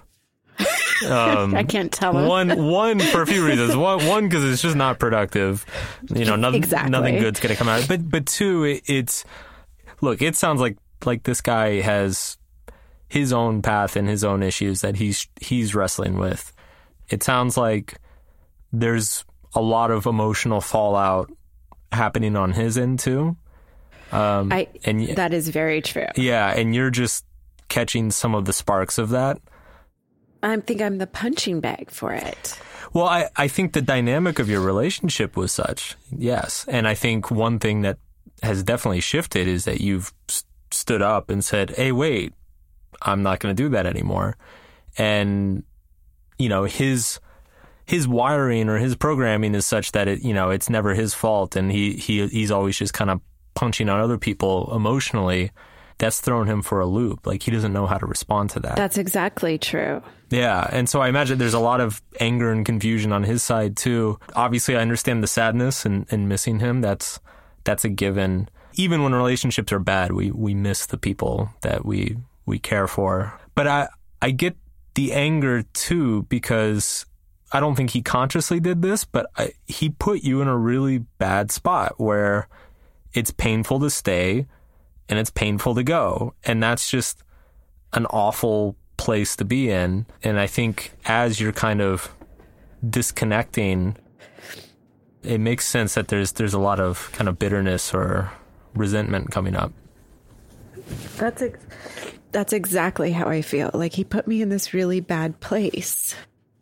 Um, I can't tell him. One, one for a few reasons. One, one, because it's just not productive. You know, nothing, exactly. nothing good's going to come out. But, but two, it, it's, look, it sounds like, like this guy has his own path and his own issues that he's he's wrestling with. It sounds like there's a lot of emotional fallout happening on his end too. Um, I, and that is very true. Yeah, and you're just catching some of the sparks of that. I think I'm the punching bag for it. Well, I, I think the dynamic of your relationship was such, yes. And I think one thing that has definitely shifted is that you've st- stood up and said, hey, wait, I'm not going to do that anymore. And, you know, his his wiring or his programming is such that, it you know, it's never his fault. And he, he he's always just kind of punching on other people emotionally. That's thrown him for a loop. Like, he doesn't know how to respond to that. That's exactly true. Yeah. And so I imagine there's a lot of anger and confusion on his side, too. Obviously, I understand the sadness and, and missing him. That's that's a given. Even when relationships are bad, we, we miss the people that we we care for. But I, I get the anger, too, because I don't think he consciously did this, but I, he put you in a really bad spot where it's painful to stay and it's painful to go. And that's just an awful place to be in. And I think as you're kind of disconnecting, it makes sense that there's there's a lot of kind of bitterness or resentment coming up. That's ex- that's exactly how I feel. Like, he put me in this really bad place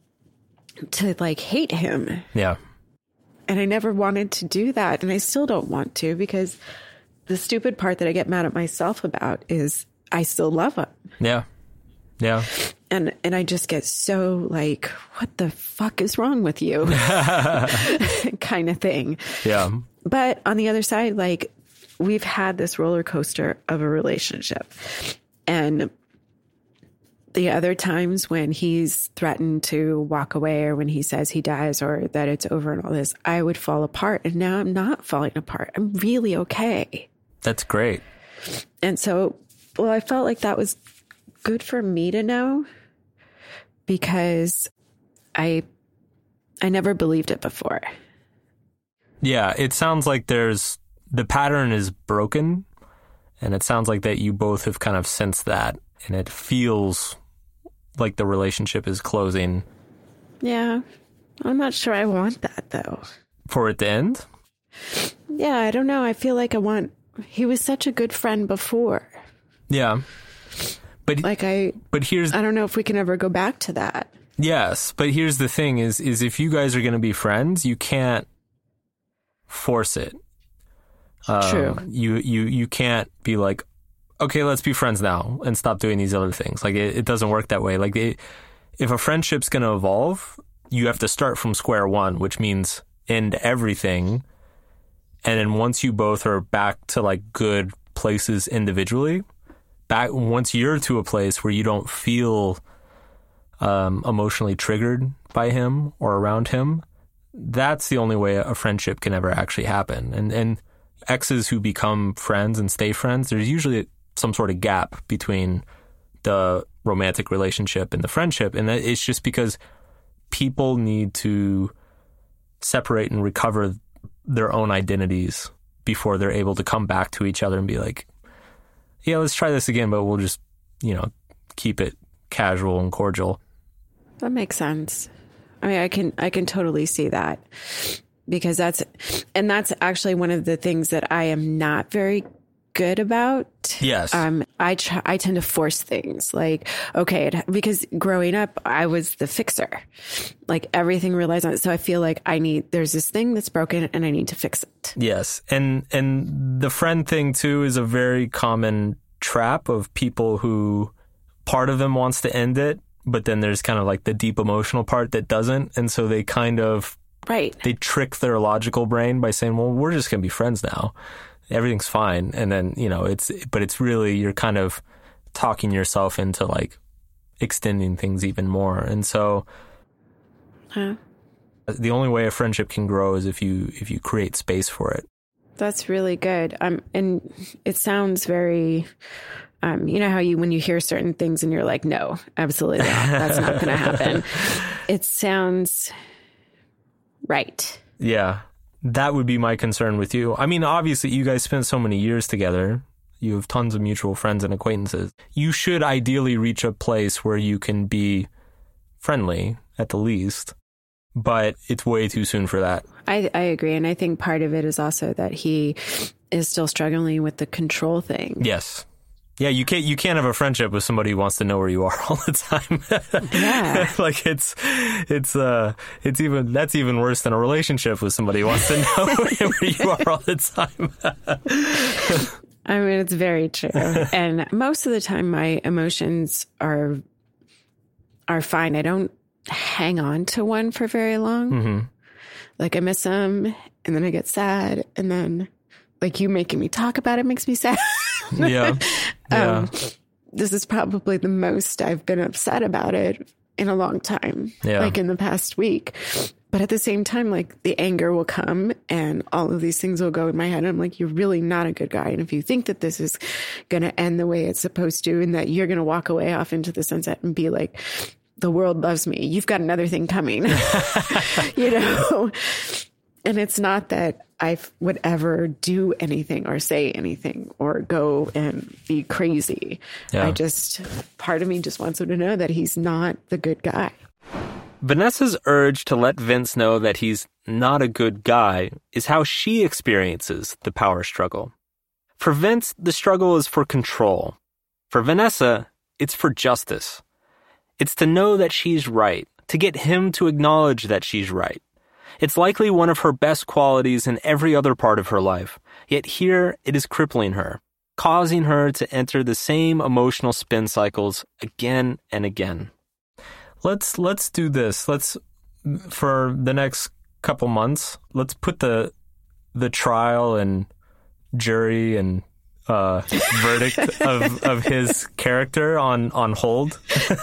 to, like, hate him. Yeah. And I never wanted to do that. And I still don't want to, because the stupid part that I get mad at myself about is I still love him. Yeah. Yeah. And and I just get so like, what the fuck is wrong with you? kind of thing. Yeah. But on the other side, like, we've had this roller coaster of a relationship. And the other times when he's threatened to walk away, or when he says he dies, or that it's over and all this, I would fall apart. And now I'm not falling apart. I'm really okay. That's great. And so, well, I felt like that was good for me to know, because I I never believed it before. Yeah, it sounds like there's the pattern is broken, and it sounds like that you both have kind of sensed that, and it feels like the relationship is closing. Yeah, I'm not sure I want that, though. For it to end? Yeah, I don't know. I feel like I want... He was such a good friend before. Yeah. But like I... But here's... I don't know if we can ever go back to that. Yes, but here's the thing is, is if you guys are going to be friends, you can't force it. Um, True. You, you, you can't be like, okay, let's be friends now and stop doing these other things. Like, it, it doesn't work that way. Like, it, if a friendship's going to evolve, you have to start from square one, which means end everything. And then once you both are back to, like, good places individually, back once you're to a place where you don't feel um, emotionally triggered by him or around him, that's the only way a friendship can ever actually happen. And and exes who become friends and stay friends, there's usually some sort of gap between the romantic relationship and the friendship. And it's just because people need to separate and recover their own identities before they're able to come back to each other and be like, yeah, let's try this again, but we'll just, you know, keep it casual and cordial. That makes sense. I mean, I can I can totally see that. because that's, and that's actually one of the things that I am not very good about. Yes. Um, I try, I tend to force things like, okay, it, because growing up, I was the fixer, like everything relies on it. So I feel like I need, there's this thing that's broken and I need to fix it. Yes. And, and the friend thing too is a very common trap of people who part of them wants to end it, but then there's kind of like the deep emotional part that doesn't. And so they kind of, right. They trick their logical brain by saying, well, we're just going to be friends now. Everything's fine. And then, you know, it's, but it's really, you're kind of talking yourself into like extending things even more. And so huh. the only way a friendship can grow is if you, if you create space for it. That's really good. Um, and it sounds very, um, you know how you, when you hear certain things and you're like, no, absolutely not. That's not going to happen. It sounds right. Yeah. That would be my concern with you. I mean, obviously, you guys spent so many years together. You have tons of mutual friends and acquaintances. You should ideally reach a place where you can be friendly, at the least. But it's way too soon for that. I, I agree. And I think part of it is also that he is still struggling with the control thing. Yes. Yeah, you can't you can't have a friendship with somebody who wants to know where you are all the time. Yeah. Like it's it's uh it's even that's even worse than a relationship with somebody who wants to know where you are all the time. I mean, it's very true. And most of the time my emotions are are fine. I don't hang on to one for very long. Mm-hmm. Like I miss them and then I get sad and then like you making me talk about it makes me sad. Yeah. Yeah. Um, this is probably the most I've been upset about it in a long time, yeah. like in the past week. But at the same time, like the anger will come and all of these things will go in my head. And I'm like, you're really not a good guy. And if you think that this is going to end the way it's supposed to and that you're going to walk away off into the sunset and be like, the world loves me, you've got another thing coming, you know? And it's not that I would ever do anything or say anything or go and be crazy. Yeah. I just, part of me just wants him to know that he's not the good guy. Vanessa's urge to let Vince know that he's not a good guy is how she experiences the power struggle. For Vince, the struggle is for control. For Vanessa, it's for justice. It's to know that she's right, to get him to acknowledge that she's right. It's likely one of her best qualities in every other part of her life, yet here it is crippling her, causing her to enter the same emotional spin cycles again and again. Let's let's do this. Let's for the next couple months, let's put the the trial and jury and uh, verdict of, of his character on, on hold.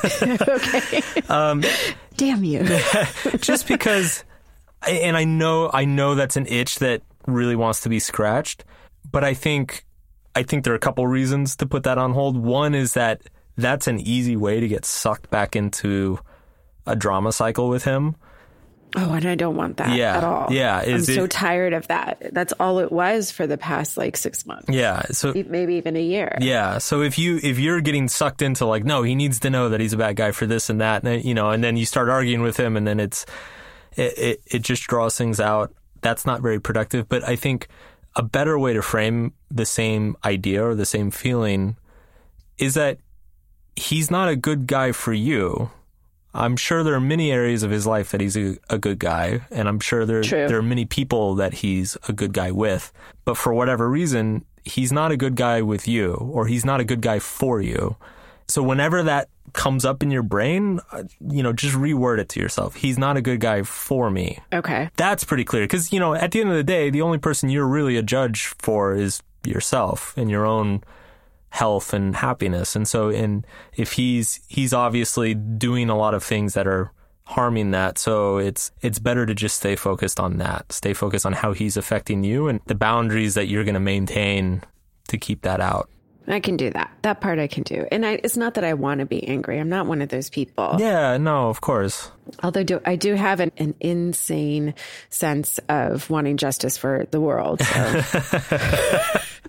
Okay. um, Damn you. Just because, and I know I know that's an itch that really wants to be scratched, but I think I think there are a couple reasons to put that on hold. One is that that's an easy way to get sucked back into a drama cycle with him. Oh, and I don't want that yeah, at all. Yeah. I'm it, so tired of that. That's all it was for the past like six months. Yeah. So maybe even a year. Yeah. So if you, if you're getting sucked into like, no, he needs to know that he's a bad guy for this and that, and, you know, and then you start arguing with him and then it's, it, it, it just draws things out. That's not very productive. But I think a better way to frame the same idea or the same feeling is that he's not a good guy for you. I'm sure there are many areas of his life that he's a, a good guy, and I'm sure there, there are many people that he's a good guy with. But for whatever reason, he's not a good guy with you, or he's not a good guy for you. So whenever that comes up in your brain, you know, just reword it to yourself. He's not a good guy for me. Okay. That's pretty clear. Because, you know, at the end of the day, the only person you're really a judge for is yourself and your own health and happiness. And so in if he's he's obviously doing a lot of things that are harming that, so it's it's better to just stay focused on that. Stay focused on how he's affecting you and the boundaries that you're going to maintain to keep that out. I can do that. That part I can do. And I, it's not that I want to be angry. I'm not one of those people. Yeah, no, of course. Although do, I do have an, an insane sense of wanting justice for the world. So.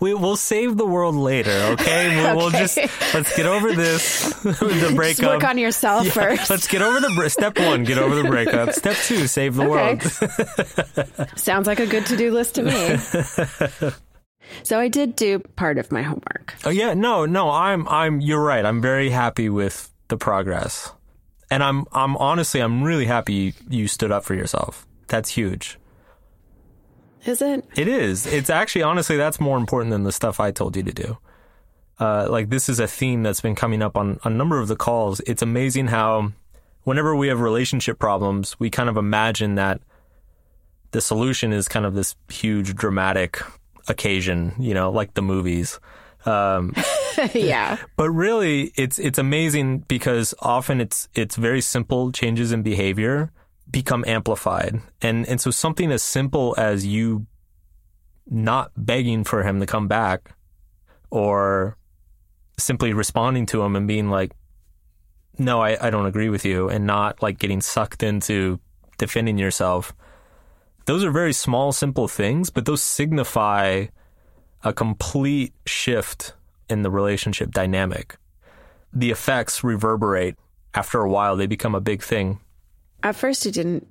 we, we'll save the world later, okay? We'll, okay. we'll just, let's get over this, the breakup. Just work on yourself yeah, first. Let's get over the, step one, get over the breakup. Step two, save the okay. world. Sounds like a good to-do list to me. So I did do part of my homework. Oh yeah, no, no, I'm, I'm, you're right. I'm very happy with the progress. And I'm, I'm honestly, I'm really happy you stood up for yourself. That's huge. Is it? It is. It's actually, honestly, that's more important than the stuff I told you to do. Uh, like, this is a theme that's been coming up on a number of the calls. It's amazing how whenever we have relationship problems, we kind of imagine that the solution is kind of this huge dramatic occasion, you know, like the movies. Um, yeah. But really, it's it's amazing because often it's it's very simple changes in behavior become amplified. And and so something as simple as you not begging for him to come back or simply responding to him and being like, no, I, I don't agree with you, and not like getting sucked into defending yourself. Those are very small, simple things, but those signify a complete shift in the relationship dynamic. The effects reverberate. After a while, they become a big thing. At first, it didn't,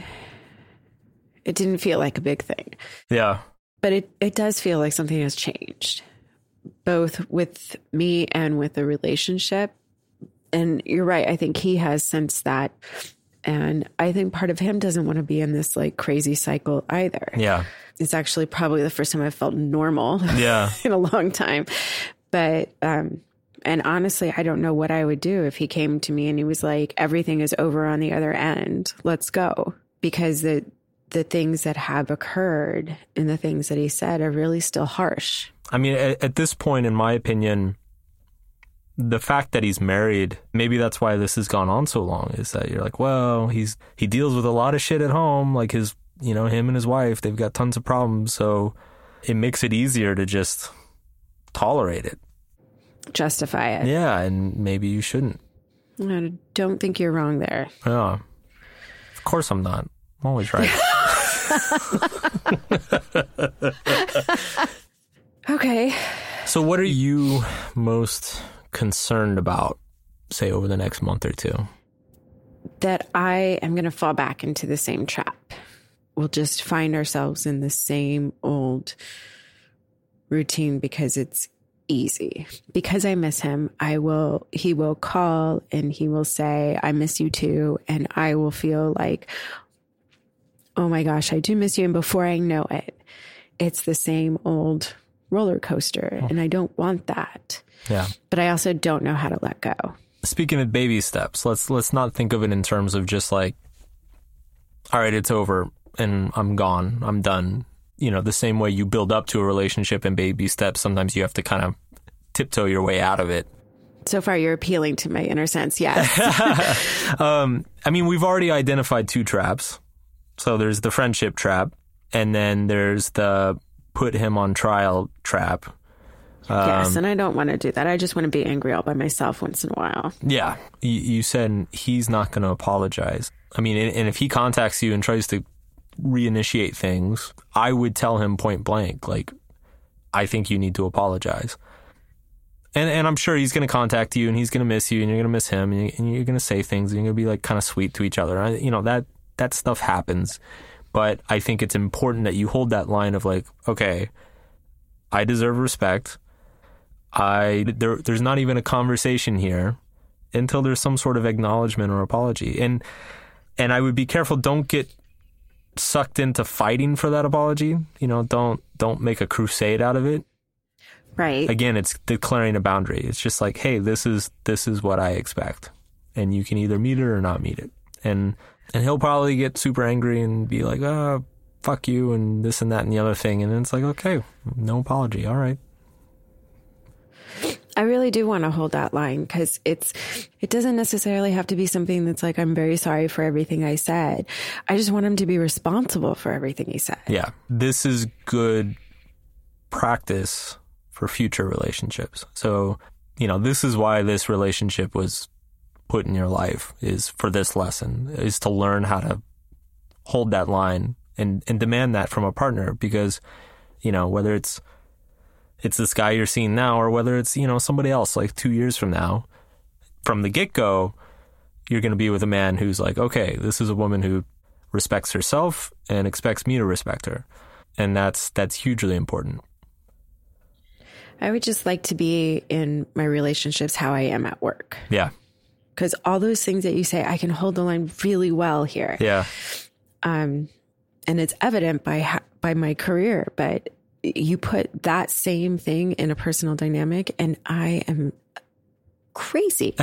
it didn't feel like a big thing. Yeah. But it, it does feel like something has changed, both with me and with the relationship. And you're right. I think he has sensed that. And I think part of him doesn't want to be in this like crazy cycle either. Yeah. It's actually probably the first time I've felt normal yeah. in a long time. But, um, and honestly, I don't know what I would do if he came to me and he was like, everything is over on the other end. Let's go. Because the, the things that have occurred and the things that he said are really still harsh. I mean, at, at this point, in my opinion, the fact that he's married, maybe that's why this has gone on so long, is that you're like, well, he's he deals with a lot of shit at home, like his, you know, him and his wife, they've got tons of problems, so it makes it easier to just tolerate it. Justify it. Yeah, and maybe you shouldn't. I don't think you're wrong there. Yeah. Of course I'm not. I'm always right. Okay. So what are you most concerned about, say, over the next month or two? That I am going to fall back into the same trap. We'll just find ourselves in the same old routine because it's easy. Because I miss him, I will, he will call and he will say, I miss you too. And I will feel like, oh my gosh, I do miss you. And before I know it, it's the same old roller coaster. Oh. And I don't want that. Yeah. But I also don't know how to let go. Speaking of baby steps, let's let's not think of it in terms of just like, all right, it's over and I'm gone, I'm done. You know, the same way you build up to a relationship in baby steps, sometimes you have to kind of tiptoe your way out of it. So far, you're appealing to my inner sense, yes. um, I mean, we've already identified two traps. So there's the friendship trap, and then there's the put him on trial trap. Um, yes, and I don't want to do that. I just want to be angry all by myself once in a while. Yeah. You, you said he's not going to apologize. I mean, and, and if he contacts you and tries to reinitiate things, I would tell him point blank, like, I think you need to apologize. And and I'm sure he's going to contact you and he's going to miss you and you're going to miss him and, you, and you're going to say things and you're going to be like kind of sweet to each other. I, you know, that, that stuff happens. But I think it's important that you hold that line of like, okay, I deserve respect. I there, there's not even a conversation here until there's some sort of acknowledgement or apology. And and I would be careful. Don't get sucked into fighting for that apology. You know, don't don't make a crusade out of it. Right. Again, it's declaring a boundary. It's just like, hey, this is this is what I expect, and you can either meet it or not meet it. And and he'll probably get super angry and be like, oh, fuck you, and this and that and the other thing. And it's like, okay, no apology. All right. I really do want to hold that line because it's, it doesn't necessarily have to be something that's like, I'm very sorry for everything I said. I just want him to be responsible for everything he said. Yeah. This is good practice for future relationships. So, you know, this is why this relationship was put in your life, is for this lesson, is to learn how to hold that line and, and demand that from a partner. Because, you know, whether it's it's this guy you're seeing now or whether it's, you know, somebody else like two years from now, from the get-go, you're going to be with a man who's like, okay, this is a woman who respects herself and expects me to respect her. And that's that's hugely important. I would just like to be in my relationships how I am at work. Yeah. Because all those things that you say, I can hold the line really well here. Yeah. Um, and it's evident by ha- by my career, but you put that same thing in a personal dynamic and I am crazy.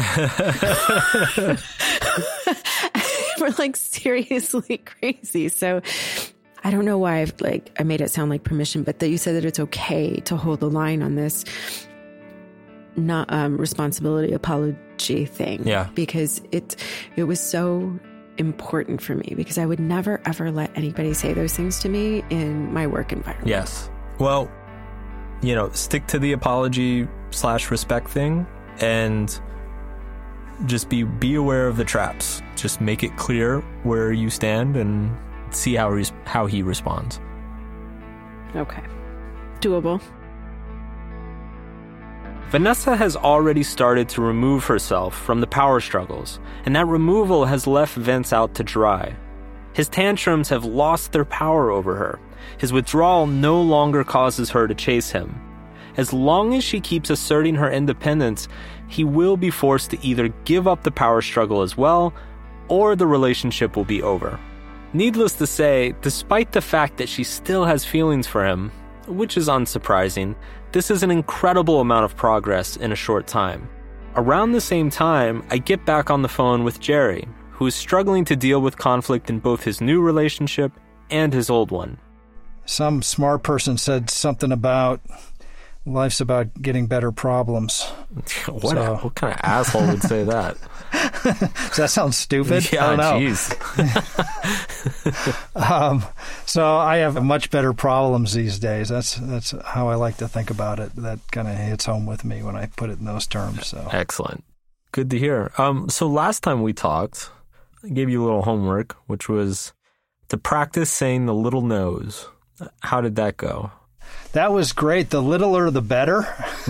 We're like seriously crazy. So I don't know why I've like, I made it sound like permission, but that you said that it's okay to hold the line on this not um, responsibility apology thing. Yeah. Because it, it was so important for me because I would never, ever let anybody say those things to me in my work environment. Yes. Well, you know, stick to the apology slash respect thing and just be, be aware of the traps. Just make it clear where you stand and see how he's, how he responds. Okay. Doable. Vanessa has already started to remove herself from the power struggles, and that removal has left Vince out to dry. His tantrums have lost their power over her. His withdrawal no longer causes her to chase him. As long as she keeps asserting her independence, he will be forced to either give up the power struggle as well, or the relationship will be over. Needless to say, despite the fact that she still has feelings for him, which is unsurprising, this is an incredible amount of progress in a short time. Around the same time, I get back on the phone with Jerry, who is struggling to deal with conflict in both his new relationship and his old one. Some smart person said something about life's about getting better problems. what, so. what kind of asshole would say that? Does that sound stupid? Yeah, I don't know. Geez. um, so I have much better problems these days. That's that's how I like to think about it. That kind of hits home with me when I put it in those terms. So excellent. Good to hear. Um, so last time we talked, I gave you a little homework, which was to practice saying the little no's. How did that go? That was great. The littler, the better.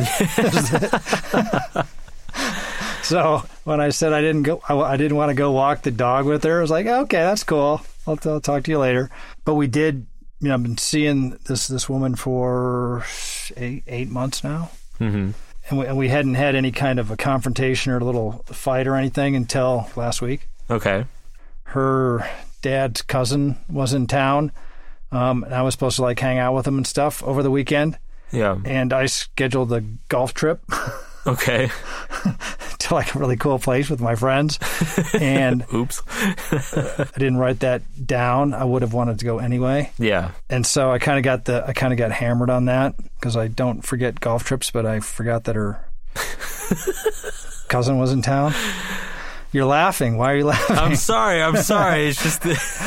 So when I said I didn't go, I, I didn't want to go walk the dog with her, I was like, okay, that's cool. I'll, I'll talk to you later. But we did, you know, I've been seeing this this woman for eight, eight months now. Mm-hmm. And, we, and we hadn't had any kind of a confrontation or a little fight or anything until last week. Okay. Her dad's cousin was in town. Um, and I was supposed to like hang out with him and stuff over the weekend. Yeah. And I scheduled a golf trip. Okay. To like a really cool place with my friends. And oops. I didn't write that down. I would have wanted to go anyway. Yeah. And so I kind of got the I kind of got hammered on that because I don't forget golf trips, but I forgot that her cousin was in town. You're laughing. Why are you laughing? I'm sorry. I'm sorry. It's just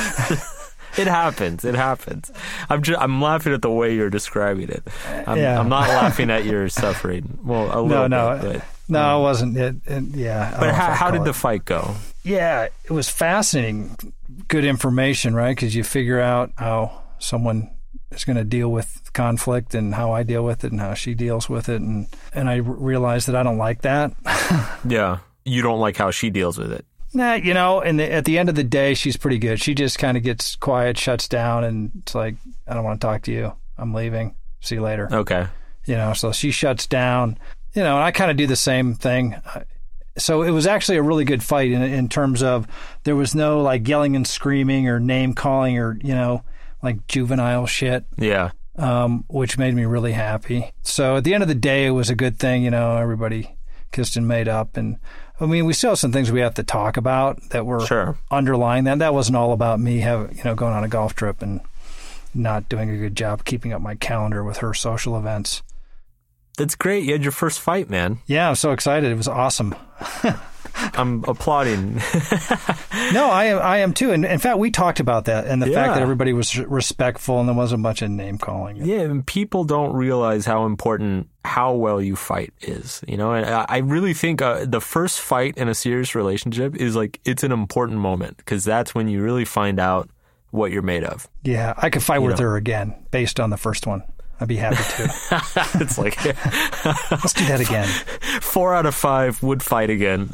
it happens. It happens. I'm just, I'm laughing at the way you're describing it. I'm, yeah. I'm not laughing at your suffering. Well, a little no, no, bit. But, no, um, it wasn't. It, it, yeah. But how, how did it. the fight go? Yeah, it was fascinating. Good information, right? Because you figure out how someone is going to deal with conflict and how I deal with it and how she deals with it. And, and I realized that I don't like that. Yeah. You don't like how she deals with it. Nah, you know, and the, at the end of the day, she's pretty good. She just kind of gets quiet, shuts down, and it's like, I don't want to talk to you. I'm leaving. See you later. Okay. You know, so she shuts down, you know, and I kind of do the same thing. So it was actually a really good fight in, in terms of there was no like yelling and screaming or name calling or, you know, like juvenile shit. Yeah. Um, which made me really happy. So at the end of the day, it was a good thing. You know, everybody kissed and made up. And I mean, we still have some things we have to talk about that were sure. underlying that. That wasn't all about me having, you know, going on a golf trip and not doing a good job keeping up my calendar with her social events. That's great. You had your first fight, man. Yeah, I'm so excited. It was awesome. I'm applauding. No, I am. I am too. And in fact, we talked about that and the yeah. fact that everybody was respectful and there wasn't much of name calling. Yeah, and people don't realize how important how well you fight is. You know, and I really think uh, the first fight in a serious relationship is like it's an important moment because that's when you really find out what you're made of. Yeah, I could fight you with know. her again based on the first one. I'd be happy to. It's like, let's do that again. Four out of five would fight again.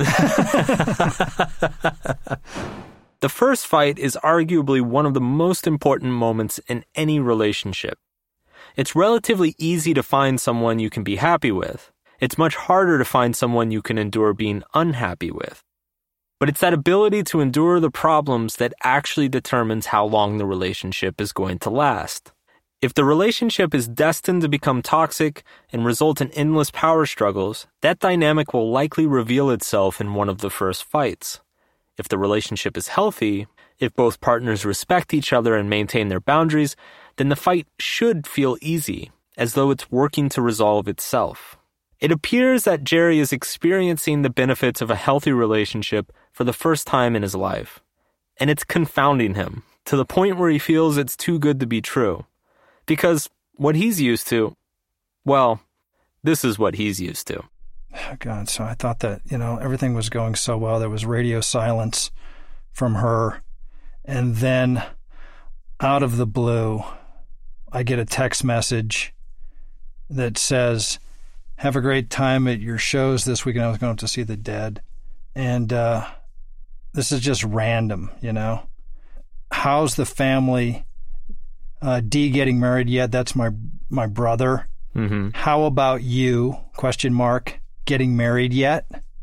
The first fight is arguably one of the most important moments in any relationship. It's relatively easy to find someone you can be happy with. It's much harder to find someone you can endure being unhappy with. But it's that ability to endure the problems that actually determines how long the relationship is going to last. If the relationship is destined to become toxic and result in endless power struggles, that dynamic will likely reveal itself in one of the first fights. If the relationship is healthy, if both partners respect each other and maintain their boundaries, then the fight should feel easy, as though it's working to resolve itself. It appears that Jerry is experiencing the benefits of a healthy relationship for the first time in his life. And it's confounding him, to the point where he feels it's too good to be true. Because what he's used to, well, this is what he's used to. Oh, God, so I thought that, you know, everything was going so well. There was radio silence from her. And then out of the blue, I get a text message that says, have a great time at your shows this weekend. I was going to see The Dead. And uh, this is just random, you know. How's the family? Uh, D getting married yet? That's my my brother. Mm-hmm. How about you? Question mark. Getting married yet?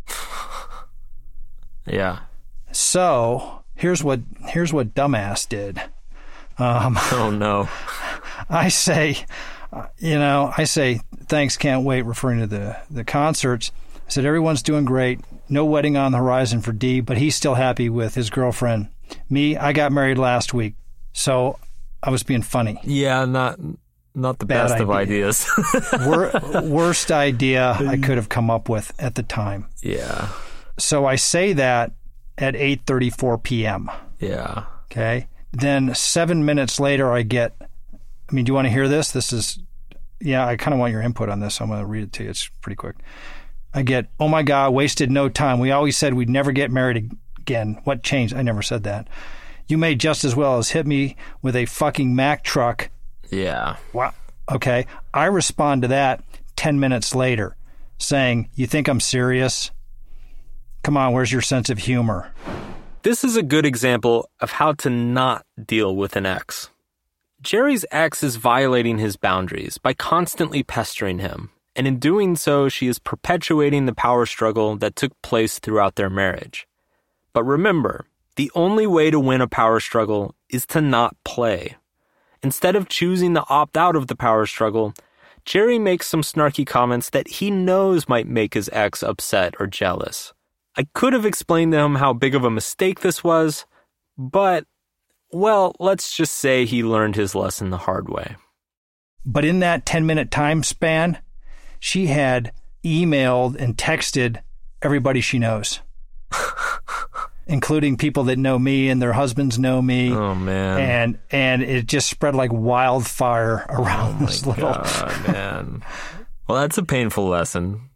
Yeah. So here's what here's what dumbass did. Um, oh no. I say, uh, you know, I say thanks, can't wait. Referring to the the concerts, I said everyone's doing great. No wedding on the horizon for D, but he's still happy with his girlfriend. Me, I got married last week, so I was being funny. Yeah, not not the Bad best idea. of ideas. Wor- worst idea I could have come up with at the time. Yeah. So I say that at eight thirty-four p.m. Yeah. Okay. Then seven minutes later, I get, I mean, do you want to hear this? This is, yeah, I kind of want your input on this. So I'm going to read it to you. It's pretty quick. I get, oh my God, wasted no time. We always said we'd never get married again. What changed? I never said that. You may just as well as hit me with a fucking Mack truck. Yeah. Wow. Okay. I respond to that ten minutes later saying, you think I'm serious? Come on, where's your sense of humor? This is a good example of how to not deal with an ex. Jerry's ex is violating his boundaries by constantly pestering him, and in doing so, she is perpetuating the power struggle that took place throughout their marriage. But remember, the only way to win a power struggle is to not play. Instead of choosing to opt out of the power struggle, Jerry makes some snarky comments that he knows might make his ex upset or jealous. I could have explained to him how big of a mistake this was, but, well, let's just say he learned his lesson the hard way. But in that ten-minute time span, she had emailed and texted everybody she knows, including people that know me and their husbands know me. Oh, man. And and it just spread like wildfire around oh this my little... God, man. Well, that's a painful lesson.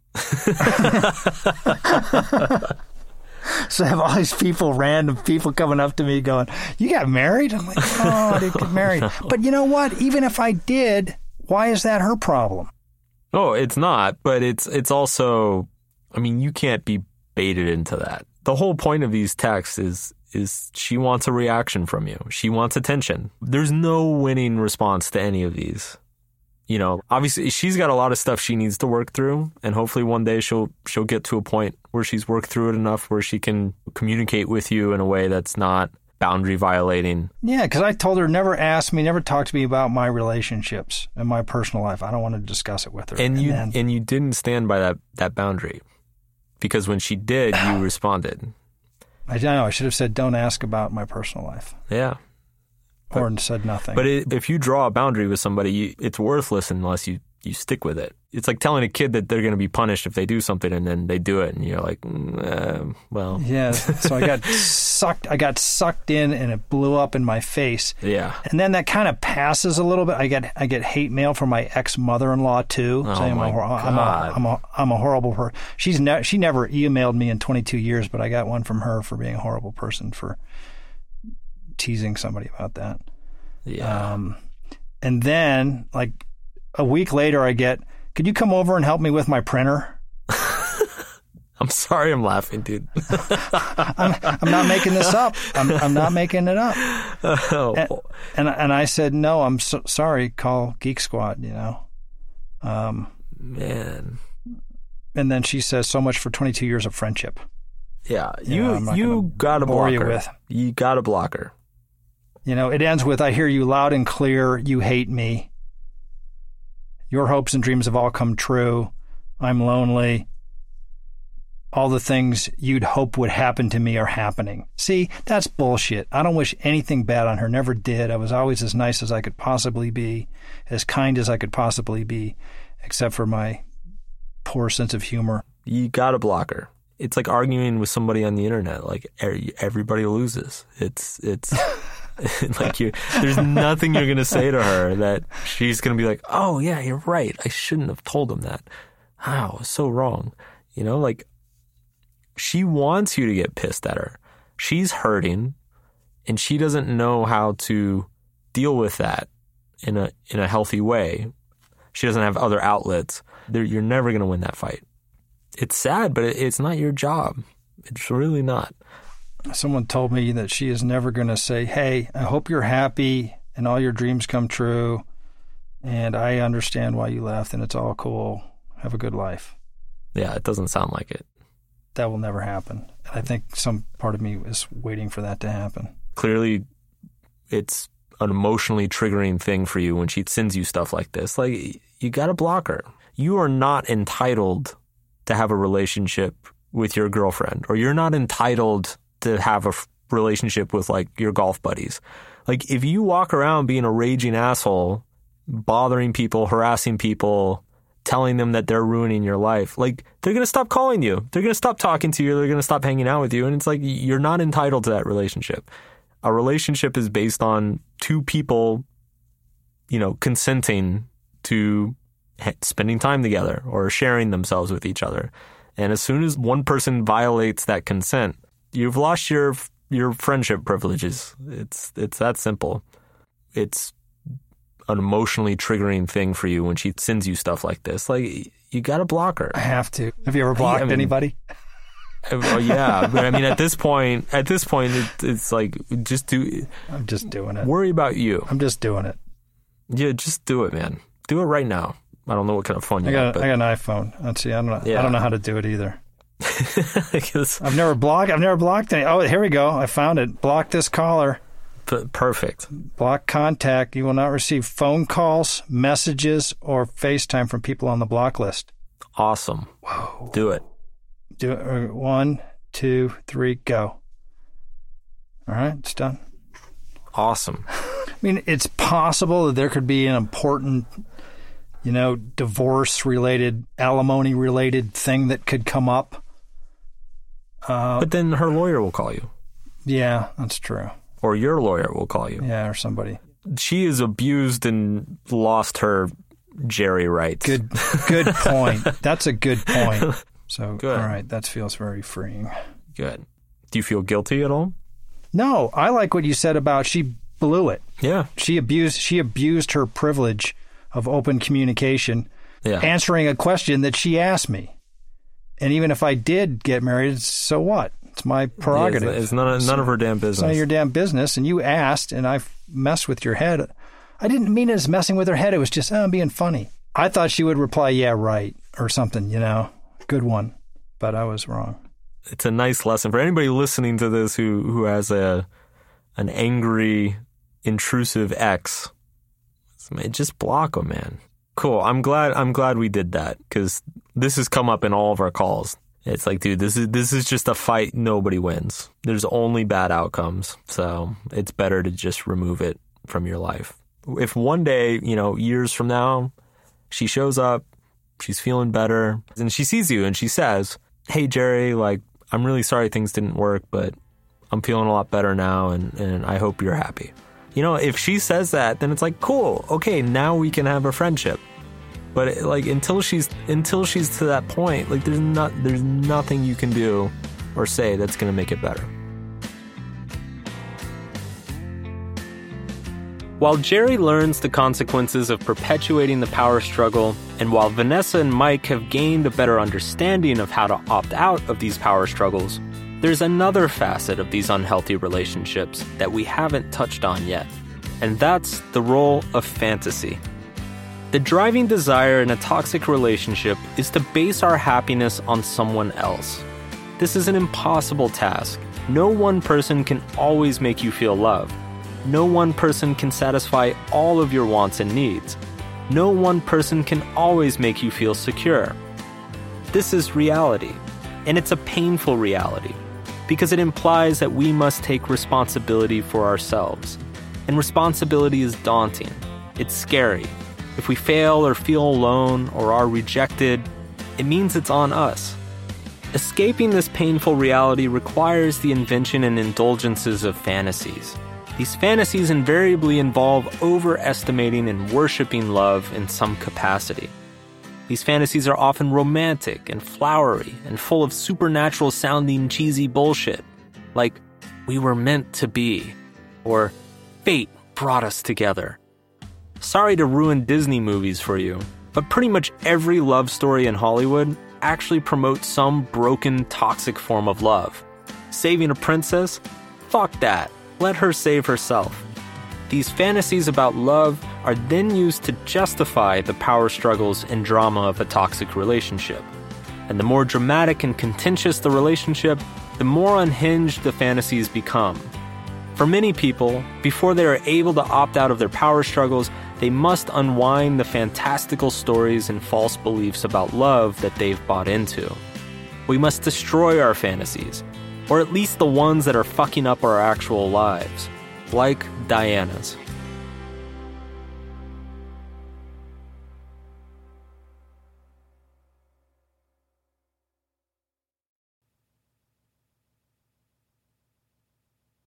So I have all these people, random people coming up to me going, you got married? I'm like, oh, I didn't get married. But you know what? Even if I did, why is that her problem? Oh, it's not, but it's it's also, I mean, you can't be baited into that. The whole point of these texts is is she wants a reaction from you. She wants attention. There's no winning response to any of these. You know, obviously she's got a lot of stuff she needs to work through, and hopefully one day she'll she'll get to a point where she's worked through it enough where she can communicate with you in a way that's not boundary violating. Yeah, because I told her never ask me, never talk to me about my relationships and my personal life. I don't want to discuss it with her. And, and you then, and you didn't stand by that that boundary, because when she did, you responded. I know. I should have said, don't ask about my personal life. Yeah. Or but, said nothing. But it, if you draw a boundary with somebody, you, it's worthless unless you, you stick with it. It's like telling a kid that they're going to be punished if they do something, and then they do it, and you're like, mm, uh, well. Yeah. So I got sucked. I got sucked in, and it blew up in my face. Yeah. And then that kind of passes a little bit. I get I get hate mail from my ex mother-in-law too, oh saying my I'm, a, God. I'm a I'm a I'm a horrible person. She's ne- she never emailed me in twenty-two years, but I got one from her for being a horrible person for teasing somebody about that. Yeah. Um, and then, like, a week later, I get, could you come over and help me with my printer? I'm sorry I'm laughing, dude. I'm, I'm not making this up. I'm, I'm not making it up. Oh. And, and and I said, no, I'm so, sorry. Call Geek Squad, you know. Um, Man. And then she says, so much for twenty-two years of friendship. Yeah, You you know, I'm not you gonna gotta bore block you her. with. You gotta block her. You know, it ends with, I hear you loud and clear. You hate me. Your hopes and dreams have all come true. I'm lonely. All the things you'd hope would happen to me are happening. See, that's bullshit. I don't wish anything bad on her. Never did. I was always as nice as I could possibly be, as kind as I could possibly be, except for my poor sense of humor. You gotta block her. It's like arguing with somebody on the internet. Like everybody loses. It's it's like you. There's nothing you're gonna say to her that she's gonna be like, oh yeah, you're right. I shouldn't have told him that. Wow, I was so wrong. You know, like. She wants you to get pissed at her. She's hurting, and she doesn't know how to deal with that in a in a healthy way. She doesn't have other outlets. They're, you're never going to win that fight. It's sad, but it, it's not your job. It's really not. Someone told me that she is never going to say, hey, I hope you're happy and all your dreams come true, and I understand why you left, and it's all cool. Have a good life. Yeah, it doesn't sound like it. That will never happen. And I think some part of me is waiting for that to happen. Clearly, it's an emotionally triggering thing for you when she sends you stuff like this. Like, you got to block her. You are not entitled to have a relationship with your girlfriend, or you're not entitled to have a f- relationship with, like, your golf buddies. Like, if you walk around being a raging asshole, bothering people, harassing people, telling them that they're ruining your life, like, they're going to stop calling you. They're going to stop talking to you. They're going to stop hanging out with you. And it's like, you're not entitled to that relationship. A relationship is based on two people, you know, consenting to spending time together or sharing themselves with each other. And as soon as one person violates that consent, you've lost your your friendship privileges. It's it's that simple. It's an emotionally triggering thing for you when she sends you stuff like this. Like, you got to block her. I have to. Have you ever blocked I mean, anybody? Oh, yeah. But I mean, at this point, at this point, it, it's like, just do. I'm just doing it. Worry about you. I'm just doing it. Yeah, just do it, man. Do it right now. I don't know what kind of phone you I got. got. But I got an iPhone. Let's see. I don't know. Yeah. I don't know how to do it either. I've never blocked. I've never blocked any. Oh, here we go. I found it. Block this caller. P- perfect. Block contact. You will not receive phone calls, messages, or FaceTime from people on the block list. Awesome. Whoa. Do it. Do it. One, two, three, go. All right, it's done. Awesome. I mean, it's possible that there could be an important, you know, divorce-related, alimony-related thing that could come up. Uh, but then her lawyer will call you. Yeah, that's true. Or your lawyer will call you. Yeah, or somebody. She is abused and lost her Jerry rights. Good good point. That's a good point. So, good. All right, that feels very freeing. Good. Do you feel guilty at all? No, I like what you said about she blew it. Yeah. She abused she abused her privilege of open communication, yeah. answering a question that she asked me. And even if I did get married, so what? It's my prerogative. Yeah, it's, it's none, of, none of her damn business. It's none of your damn business. And you asked, and I messed with your head. I didn't mean it as messing with her head. It was just, oh, I'm being funny. I thought she would reply, yeah, right, or something, you know. Good one. But I was wrong. It's a nice lesson for anybody listening to this who, who has a an angry, intrusive ex. Just block them, man. Cool. I'm glad. I'm glad we did that, because this has come up in all of our calls. It's like, dude, this is this is just a fight. Nobody wins. There's only bad outcomes. So it's better to just remove it from your life. If one day, you know, years from now, she shows up, she's feeling better, and she sees you and she says, hey, Jerry, like, I'm really sorry things didn't work, but I'm feeling a lot better now, and, and I hope you're happy. You know, if she says that, then it's like, cool, okay, now we can have a friendship. But like, until she's until she's to that point, like, there's not there's nothing you can do or say that's going to make it better. While Jerry learns the consequences of perpetuating the power struggle, and while Vanessa and Mike have gained a better understanding of how to opt out of these power struggles, there's another facet of these unhealthy relationships that we haven't touched on yet, and that's the role of fantasy. The driving desire in a toxic relationship is to base our happiness on someone else. This is an impossible task. No one person can always make you feel loved. No one person can satisfy all of your wants and needs. No one person can always make you feel secure. This is reality, and it's a painful reality, because it implies that we must take responsibility for ourselves. And responsibility is daunting. It's scary. If we fail or feel alone or are rejected, it means it's on us. Escaping this painful reality requires the invention and indulgences of fantasies. These fantasies invariably involve overestimating and worshiping love in some capacity. These fantasies are often romantic and flowery and full of supernatural-sounding cheesy bullshit, like, we were meant to be, or fate brought us together. Sorry to ruin Disney movies for you, but pretty much every love story in Hollywood actually promotes some broken, toxic form of love. Saving a princess? Fuck that. Let her save herself. These fantasies about love are then used to justify the power struggles and drama of a toxic relationship. And the more dramatic and contentious the relationship, the more unhinged the fantasies become. For many people, before they are able to opt out of their power struggles, they must unwind the fantastical stories and false beliefs about love that they've bought into. We must destroy our fantasies, or at least the ones that are fucking up our actual lives, like Diana's.